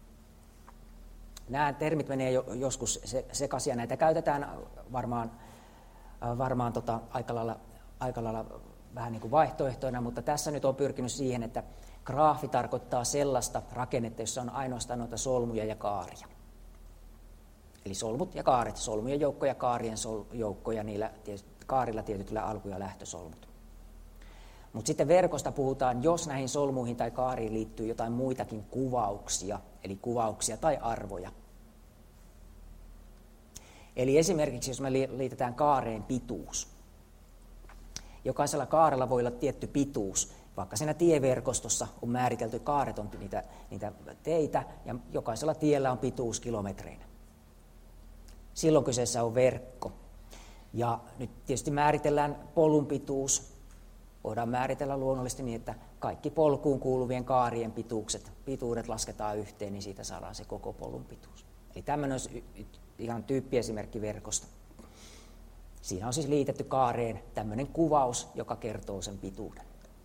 S1: Nämä termit menee jo, joskus sekaisin ja näitä käytetään varmaan, varmaan tota, aika, lailla, aika lailla vähän niin kuin vaihtoehtoina, mutta tässä nyt on pyrkinyt siihen, että graafi tarkoittaa sellaista rakennetta, jossa on ainoastaan noita solmuja ja kaaria. Eli solmut ja kaaret, solmujen joukko ja kaarien sol, joukko ja niillä kaarilla tietyillä alku- ja lähtösolmut. Mutta sitten verkosta puhutaan, jos näihin solmuihin tai kaariin liittyy jotain muitakin kuvauksia, eli kuvauksia tai arvoja. Eli esimerkiksi jos me liitetään kaareen pituus. Jokaisella kaarella voi olla tietty pituus, vaikka siinä tieverkostossa on määritelty, kaaret on niitä, niitä teitä, ja jokaisella tiellä on pituus kilometreinä. Silloin kyseessä on verkko. Ja nyt tietysti määritellään polun pituus. Voidaan määritellä luonnollisesti niin, että kaikki polkuun kuuluvien kaarien pituukset, pituudet lasketaan yhteen, niin siitä saadaan se koko polun pituus. Eli tämmöinen olisi ihan tyyppiesimerkki verkosta. Siinä on siis liitetty kaareen tämmöinen kuvaus, joka kertoo sen pituuden.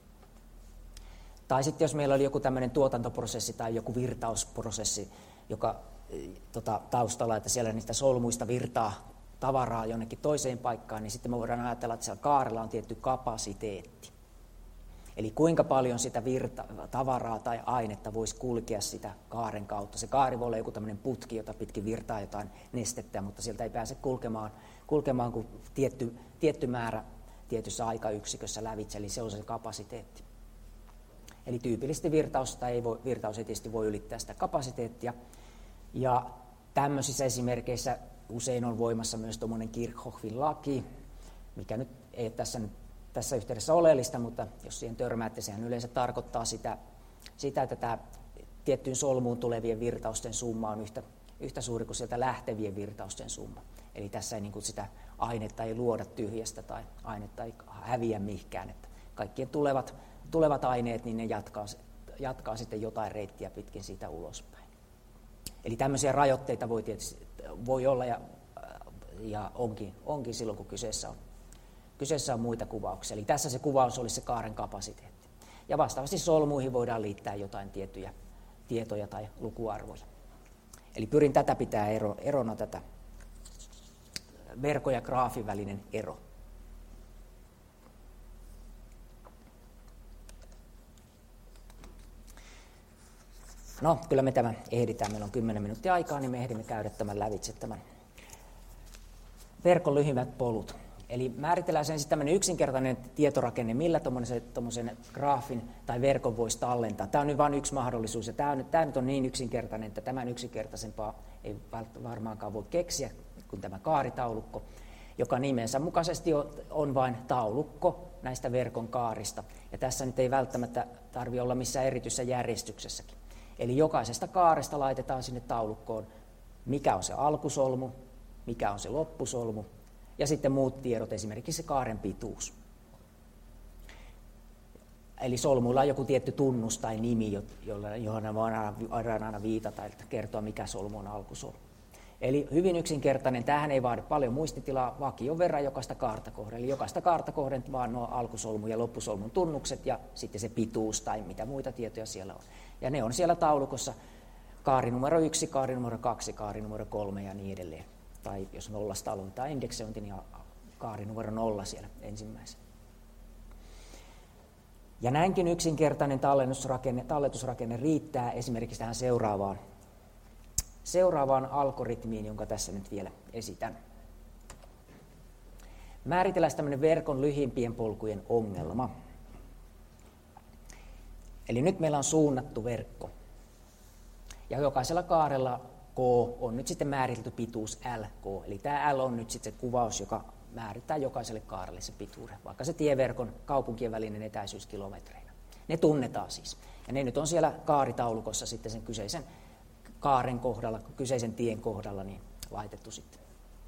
S1: Tai sitten jos meillä oli joku tämmöinen tuotantoprosessi tai joku virtausprosessi, joka tota, taustalla, että siellä niistä solmuista virtaa tavaraa jonnekin toiseen paikkaan, niin sitten me voidaan ajatella, että siellä kaarella on tietty kapasiteetti. Eli kuinka paljon sitä virta, tavaraa tai ainetta voisi kulkea sitä kaaren kautta. Se kaari voi olla joku tämmöinen putki, jota pitkin virtaa jotain nestettä, mutta sieltä ei pääse kulkemaan, kulkemaan kuin tietty, tietty määrä tietyssä aikayksikössä lävitse, eli se on se kapasiteetti. Eli tyypillisesti virtausta ei voi, virtaus ei tietysti voi ylittää sitä kapasiteettia. Ja tämmöisissä esimerkkeissä usein on voimassa myös tuommoinen Kirchhoffin laki, mikä nyt ei tässä, nyt, tässä yhteydessä oleellista, mutta jos siihen törmäätte, sehän yleensä tarkoittaa sitä, sitä että tämä tiettyyn solmuun tulevien virtausten summa on yhtä, yhtä suuri kuin sieltä lähtevien virtausten summa. Eli tässä ei niin kuin sitä ainetta ei luoda tyhjästä tai ainetta ei häviä mihinkään. Että kaikkien tulevat, tulevat aineet, niin ne jatkaa, jatkaa sitten jotain reittiä pitkin siitä ulospäin. Eli tämmöisiä rajoitteita voi tietysti voi olla ja, ja onkin, onkin silloin, kun kyseessä on, kyseessä on muita kuvauksia. Eli tässä se kuvaus olisi se kaaren kapasiteetti. Ja vastaavasti solmuihin voidaan liittää jotain tiettyjä tietoja tai lukuarvoja. Eli pyrin tätä pitää ero, erona tätä verkon ja graafin välinen ero. No, kyllä me tämä ehditään. Meillä on kymmenen minuuttia aikaa, niin me ehdimme käydä tämän lävitse tämän verkon lyhimmät polut. Eli määritellään sen sitten tämmöinen yksinkertainen tietorakenne, millä tuommoisen graafin tai verkon voisi tallentaa. Tämä on nyt vain yksi mahdollisuus, ja tämä, on, tämä nyt on niin yksinkertainen, että tämän yksinkertaisempaa ei varmaankaan voi keksiä kuin tämä kaaritaulukko, joka nimensä mukaisesti on, on vain taulukko näistä verkon kaarista. Ja tässä nyt ei välttämättä tarvitse olla missään erityisessä järjestyksessäkin. Eli jokaisesta kaaresta laitetaan sinne taulukkoon, mikä on se alkusolmu, mikä on se loppusolmu, ja sitten muut tiedot, esimerkiksi se kaaren pituus. Eli solmuilla on joku tietty tunnus tai nimi, johon voidaan aina viitata, että kertoa, mikä solmu on alkusolmu. Eli hyvin yksinkertainen, tämähän ei vaadi paljon muistitilaa, vakion verran jokaista kaarta kohden. Eli jokaista kaarta kohden vaan nuo alkusolmun ja loppusolmun tunnukset ja sitten se pituus tai mitä muita tietoja siellä on. Ja ne on siellä taulukossa kaari numero yksi, kaari numero kaksi, kaari numero kolme ja niin edelleen. Tai jos nollasta aloitetaan indeksointi, niin kaari numero nolla siellä ensimmäisen. Ja näinkin yksinkertainen talletusrakenne, talletusrakenne riittää esimerkiksi tähän seuraavaan, seuraavaan algoritmiin, jonka tässä nyt vielä esitän. Määritellään tämmöinen verkon lyhimpien polkujen ongelma. Eli nyt meillä on suunnattu verkko. Ja jokaisella kaarella K on nyt sitten määritelty pituus L K. Eli tämä L on nyt sitten se kuvaus, joka määrittää jokaiselle kaarelle se pituuden, vaikka se tieverkon kaupunkien välinen etäisyys kilometreinä. Ne tunnetaan siis. Ja ne nyt on siellä kaaritaulukossa sitten sen kyseisen kaaren kohdalla, kyseisen tien kohdalla niin laitettu sitten.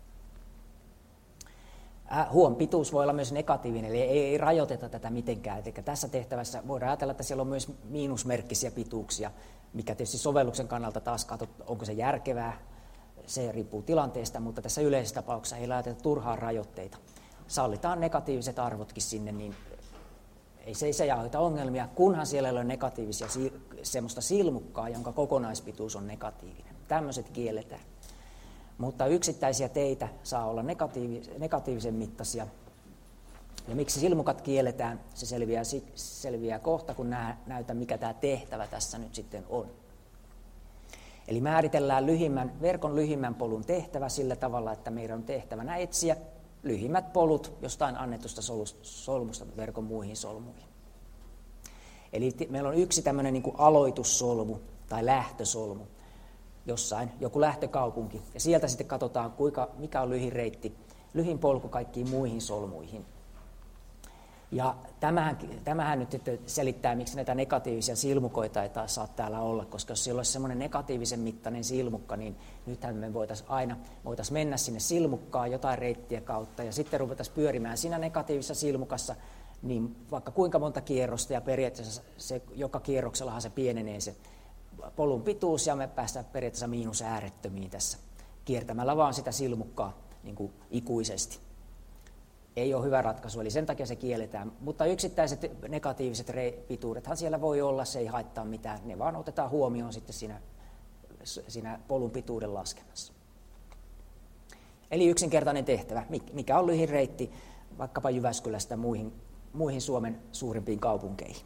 S1: Äh, huom, pituus voi olla myös negatiivinen, eli ei, ei rajoiteta tätä mitenkään. Eli tässä tehtävässä voidaan ajatella, että siellä on myös miinusmerkkisiä pituuksia, mikä tietysti sovelluksen kannalta taas katsot, onko se järkevää. Se riippuu tilanteesta, mutta tässä yleisessä tapauksessa ei laiteta turhaan rajoitteita. Sallitaan negatiiviset arvotkin sinne, niin ei se, se aiheuta ongelmia, kunhan siellä ei ole negatiivisia semmoista silmukkaa, jonka kokonaispituus on negatiivinen. Tämmöiset kielletään. Mutta yksittäisiä teitä saa olla negatiivis, negatiivisen mittaisia. Ja miksi silmukat kielletään, se selviää, selviää kohta, kun näytän, mikä tämä tehtävä tässä nyt sitten on. Eli määritellään lyhimmän, verkon lyhimmän polun tehtävä sillä tavalla, että meidän on tehtävänä etsiä lyhimmät polut jostain annetusta solmusta verkon muihin solmuihin. Eli meillä on yksi tämmöinen niin kuin aloitussolmu tai lähtösolmu, jossain joku lähtökaupunki, ja sieltä sitten katsotaan, kuinka, mikä on lyhin reitti, lyhin polku kaikkiin muihin solmuihin. Ja tämähän, tämähän nyt selittää, miksi näitä negatiivisia silmukoita ei taas saa täällä olla, koska jos siellä olisi semmoinen negatiivisen mittainen silmukka, niin nythän me voitaisiin aina voitaisiin mennä sinne silmukkaan jotain reittiä kautta, ja sitten ruvettaisiin pyörimään siinä negatiivisessa silmukassa, niin vaikka kuinka monta kierrosta, ja periaatteessa se, joka kierroksellahan se pienenee se polun pituus, ja me päästään periaatteessa miinusäärettömiin tässä, kiertämällä vaan sitä silmukkaa niin kuin ikuisesti. Ei ole hyvä ratkaisu, eli sen takia se kielletään. Mutta yksittäiset negatiiviset pituudethan siellä voi olla, se ei haittaa mitään. Ne vaan otetaan huomioon sitten siinä, siinä polun pituuden laskennassa. Eli yksinkertainen tehtävä, mikä on lyhin reitti vaikkapa Jyväskylästä muihin, muihin Suomen suurimpiin kaupunkeihin.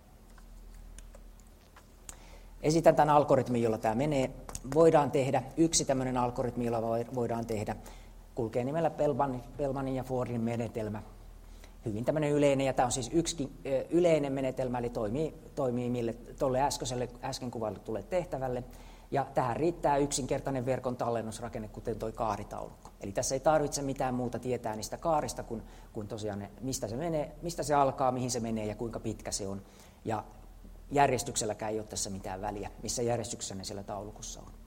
S1: Esitän tämän algoritmin, jolla tämä menee. Voidaan tehdä yksi tämmöinen algoritmi, jolla voidaan tehdä. Kulkee nimellä Bellmanin ja Fordin menetelmä. Hyvin tämmöinen yleinen, ja tämä on siis yksi yleinen menetelmä, eli toimii, toimii mille tuolle äskeiselle, äsken kuvailtulle tehtävälle. Ja tähän riittää yksinkertainen verkon tallennusrakenne, kuten tuo kaaritaulukko. Eli tässä ei tarvitse mitään muuta tietää niistä kaarista, kuin, kuin tosiaan ne, mistä se menee, mistä se alkaa, mihin se menee ja kuinka pitkä se on. Ja järjestykselläkään ei ole tässä mitään väliä, missä järjestyksessä ne siellä taulukossa on.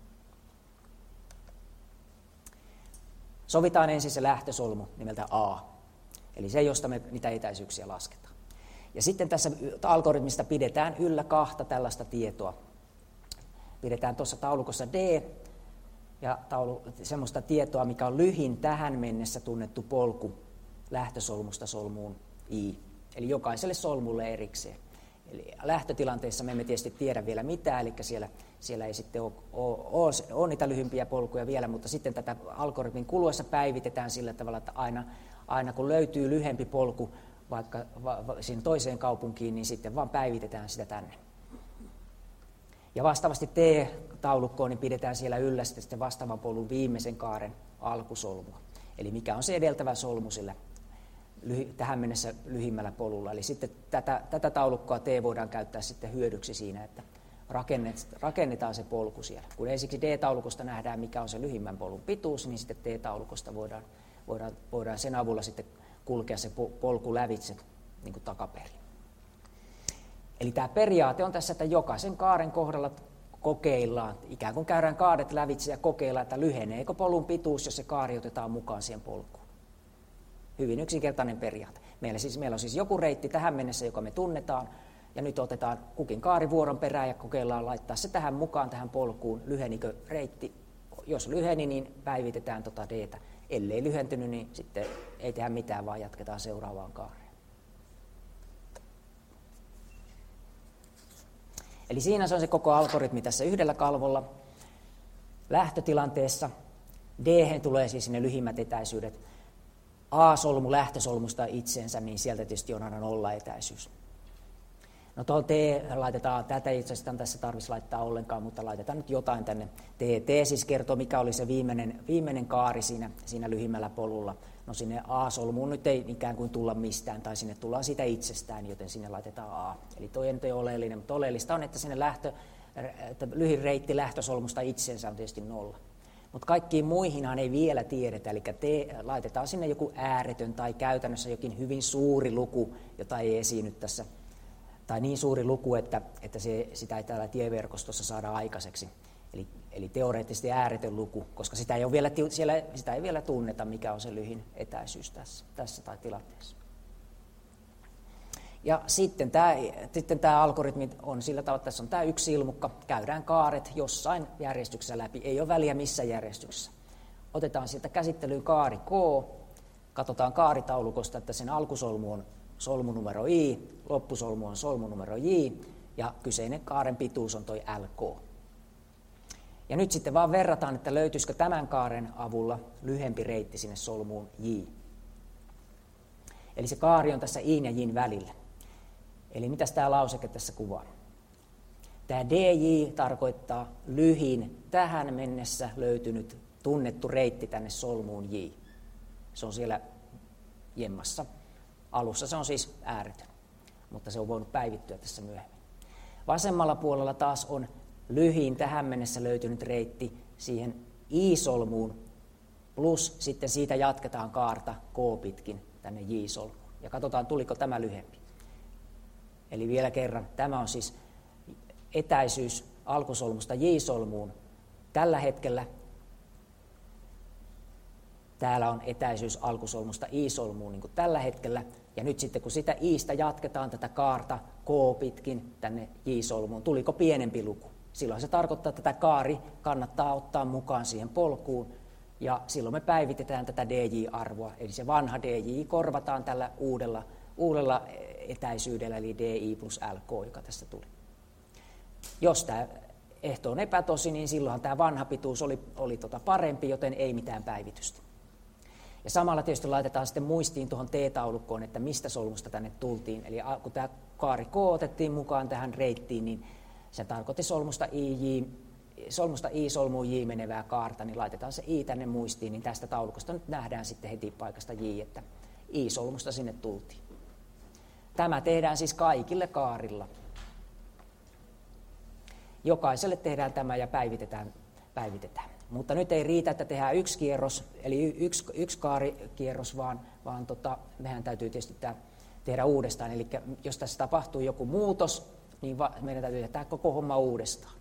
S1: Sovitaan ensin se lähtösolmu nimeltä A, eli se, josta me niitä etäisyyksiä lasketaan. Ja sitten tässä algoritmista pidetään yllä kahta tällaista tietoa. Pidetään tuossa taulukossa D, ja taulu, semmoista tietoa, mikä on lyhin tähän mennessä tunnettu polku lähtösolmusta solmuun I, eli jokaiselle solmulle erikseen. Eli lähtötilanteessa me emme tietysti tiedä vielä mitään, eli siellä, siellä ei sitten ole, ole, ole, ole niitä lyhympiä polkuja vielä, mutta sitten tätä algoritmin kuluessa päivitetään sillä tavalla, että aina, aina kun löytyy lyhempi polku vaikka va, va, siinä toiseen kaupunkiin, niin sitten vaan päivitetään sitä tänne. Ja vastaavasti T-taulukkoon niin pidetään siellä yllä sitten vastaavan polun viimeisen kaaren alkusolmua. Eli mikä on se edeltävä solmu sillä lyhy, tähän mennessä lyhimmällä polulla. Eli sitten tätä, tätä taulukkoa T voidaan käyttää sitten hyödyksi siinä, että rakennet, rakennetaan se polku siellä. Kun ensiksi D-taulukosta nähdään, mikä on se lyhimmän polun pituus, niin sitten T-taulukosta voidaan, voidaan, voidaan sen avulla sitten kulkea se polku lävitse niin kuin takaperin. Eli tämä periaate on tässä, että jokaisen kaaren kohdalla kokeillaan, ikään kuin käydään kaaret lävitse ja kokeillaan, että lyheneekö polun pituus, jos se kaari otetaan mukaan siihen polkuun. Hyvin yksinkertainen periaate. Meillä, siis, meillä on siis joku reitti tähän mennessä, joka me tunnetaan, ja nyt otetaan kukin kaari vuoron perään ja kokeillaan laittaa se tähän mukaan, tähän polkuun. Lyhenikö reitti? Jos lyheni, niin päivitetään tuota D:tä. Ellei lyhentynyt, niin sitten ei tehdä mitään, vaan jatketaan seuraavaan kaareen. Eli siinä se on se koko algoritmi tässä yhdellä kalvolla. Lähtötilanteessa D tulee siis ne lyhimmät etäisyydet. A-solmu lähtösolmusta itsensä, niin sieltä tietysti on aina nolla etäisyys. No tuohon T laitetaan, tätä itse asiassa tässä tarvitsisi laittaa ollenkaan, mutta laitetaan nyt jotain tänne. T, T siis kertoo, mikä oli se viimeinen, viimeinen kaari siinä, siinä lyhimmällä polulla. No sinne A-solmuun nyt ei ikään kuin tulla mistään, tai sinne tullaan siitä itsestään, joten sinne laitetaan A. Eli toi ei nyt ole oleellinen, mutta oleellista on, että sinne lähtö, että lyhin reitti lähtösolmusta itsensä on tietysti nolla. Mutta kaikkiin muihinhan ei vielä tiedetä, eli te, laitetaan sinne joku ääretön tai käytännössä jokin hyvin suuri luku, jota ei esiinny tässä, tai niin suuri luku, että, että se, sitä ei täällä tieverkostossa saada aikaiseksi. Eli, eli teoreettisesti ääretön luku, koska sitä ei, ole vielä, siellä, sitä ei vielä tunneta, mikä on se lyhin etäisyys tässä, tässä tai tilanteessa. Ja sitten tämä, sitten tämä algoritmi on sillä tavalla, että tässä on tämä yksi silmukka, käydään kaaret jossain järjestyksessä läpi, ei ole väliä missä järjestyksessä. Otetaan sieltä käsittelyyn kaari K, katsotaan kaaritaulukosta, että sen alkusolmu on solmunumero I, loppusolmu on solmunumero J, ja kyseinen kaaren pituus on toi L K. Ja nyt sitten vaan verrataan, että löytyisikö tämän kaaren avulla lyhempi reitti sinne solmuun J. Eli se kaari on tässä Iin ja Jin välillä. Eli mitäs tämä lauseke tässä kuvaa? Tämä D J tarkoittaa lyhin tähän mennessä löytynyt tunnettu reitti tänne solmuun J. Se on siellä jemmassa. Alussa se on siis ääretön, mutta se on voinut päivittyä tässä myöhemmin. Vasemmalla puolella taas on lyhin tähän mennessä löytynyt reitti siihen I-solmuun, plus sitten siitä jatketaan kaarta K pitkin tänne J-solmuun. Ja katsotaan, tuliko tämä lyhempi. Eli vielä kerran, tämä on siis etäisyys alkusolmusta J-solmuun. Tällä hetkellä täällä on etäisyys alkusolmusta I-solmuun niin kuin tällä hetkellä. Ja nyt sitten kun sitä Iistä jatketaan tätä kaarta K pitkin tänne J-solmuun, tuliko pienempi luku? Silloin se tarkoittaa, että tätä kaari kannattaa ottaa mukaan siihen polkuun. Ja silloin me päivitetään tätä D J-arvoa, eli se vanha D J korvataan tällä uudella, uudella etäisyydellä, eli D I plus L K, joka tästä tuli. Jos tämä ehto on epätosi, niin silloinhan tämä vanha pituus oli, oli tota parempi, joten ei mitään päivitystä. Ja samalla tietysti laitetaan sitten muistiin tuohon T-taulukkoon, että mistä solmusta tänne tultiin. Eli kun tämä kaari K otettiin mukaan tähän reittiin, niin se tarkoitti solmusta I, J, solmusta I solmuun J menevää kaarta, niin laitetaan se I tänne muistiin, niin tästä taulukosta nyt nähdään sitten heti paikasta J, että I-solmusta sinne tultiin. Tämä tehdään siis kaikille kaarilla. Jokaiselle tehdään tämä ja päivitetään, päivitetään. Mutta nyt ei riitä, että tehdään yksi kierros, eli yksi, yksi kaarikierros, vaan, vaan tota, mehän täytyy tietysti tämä tehdä uudestaan. Eli jos tässä tapahtuu joku muutos, niin va, meidän täytyy tehdä koko homma uudestaan.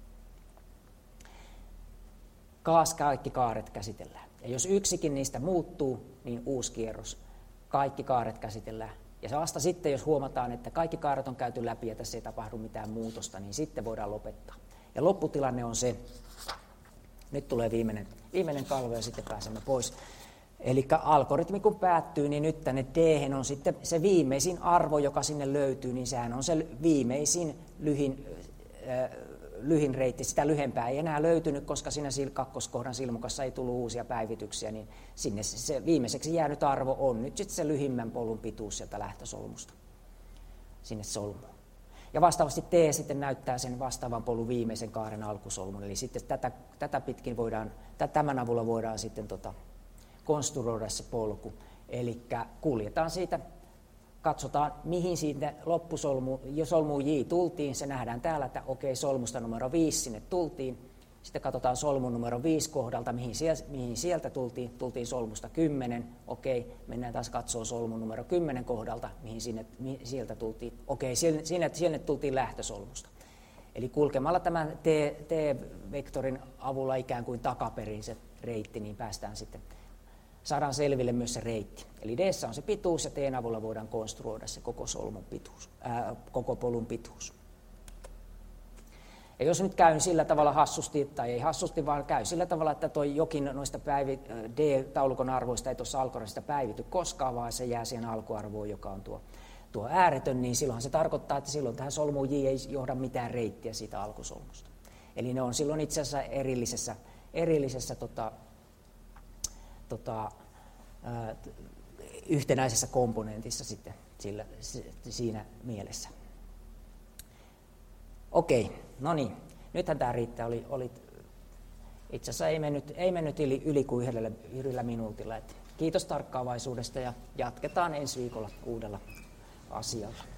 S1: Kaas kaikki kaaret käsitellään. Ja jos yksikin niistä muuttuu, niin uusi kierros. Kaikki kaaret käsitellään. Ja se vasta sitten, jos huomataan, että kaikki kaaret on käyty läpi ja tässä ei tapahdu mitään muutosta, niin sitten voidaan lopettaa. Ja lopputilanne on se, nyt tulee viimeinen, viimeinen kalvo ja sitten pääsemme pois. Eli algoritmi kun päättyy, niin nyt tänne D on sitten se viimeisin arvo, joka sinne löytyy, niin sehän on se viimeisin lyhin, äh, lyhin reitti. Sitä lyhempää ei enää löytynyt, koska siinä kakkoskohdan silmukassa ei tullut uusia päivityksiä, niin sinne se viimeiseksi jäänyt arvo on nyt sitten se lyhimmän polun pituus sieltä lähtösolmusta sinne solmuun. Ja vastaavasti T sitten näyttää sen vastaavan polun viimeisen kaaren alkusolmun, eli sitten tätä, tätä pitkin voidaan, tämän avulla voidaan sitten tota, konstruoida se polku. Eli kuljetaan siitä, katsotaan mihin siitä loppusolmuun, jo solmuun J tultiin, se nähdään täällä, että okei, solmusta numero viisi sinne tultiin. Sitten katsotaan solmun numero viisi kohdalta, mihin sieltä, mihin sieltä tultiin, tultiin solmusta kymmenen, okei, mennään taas katsoa solmun numero kymmenen kohdalta, mihin sinne, mihin sieltä tultiin, okei, sinne, sinne, sinne tultiin lähtösolmusta. Eli kulkemalla tämän T-vektorin avulla ikään kuin takaperin se reitti, niin päästään sitten, saadaan selville myös se reitti. Eli D:ssä on se pituus ja T:n avulla voidaan konstruoida se koko solmun pituus, ää, koko polun pituus. Ja jos nyt käy sillä tavalla hassusti, tai ei hassusti, vaan käy sillä tavalla, että toi jokin noista päivi, D-taulukon arvoista ei tuossa algoritmista päivity koskaan, vaan se jää siihen alkuarvoon, joka on tuo, tuo ääretön, niin silloin se tarkoittaa, että silloin tähän solmuun J ei johda mitään reittiä siitä alkusolmusta. Eli ne on silloin itse asiassa erillisessä, erillisessä tota, tota, ää, yhtenäisessä komponentissa sitten sillä, siinä mielessä. Okei, no niin, nythän tämä riittää, oli, oli itse asiassa ei mennyt, ei mennyt yli, yli kuin yhdellä, yhdellä minuutilla. Et kiitos tarkkaavaisuudesta ja jatketaan ensi viikolla uudella asialla.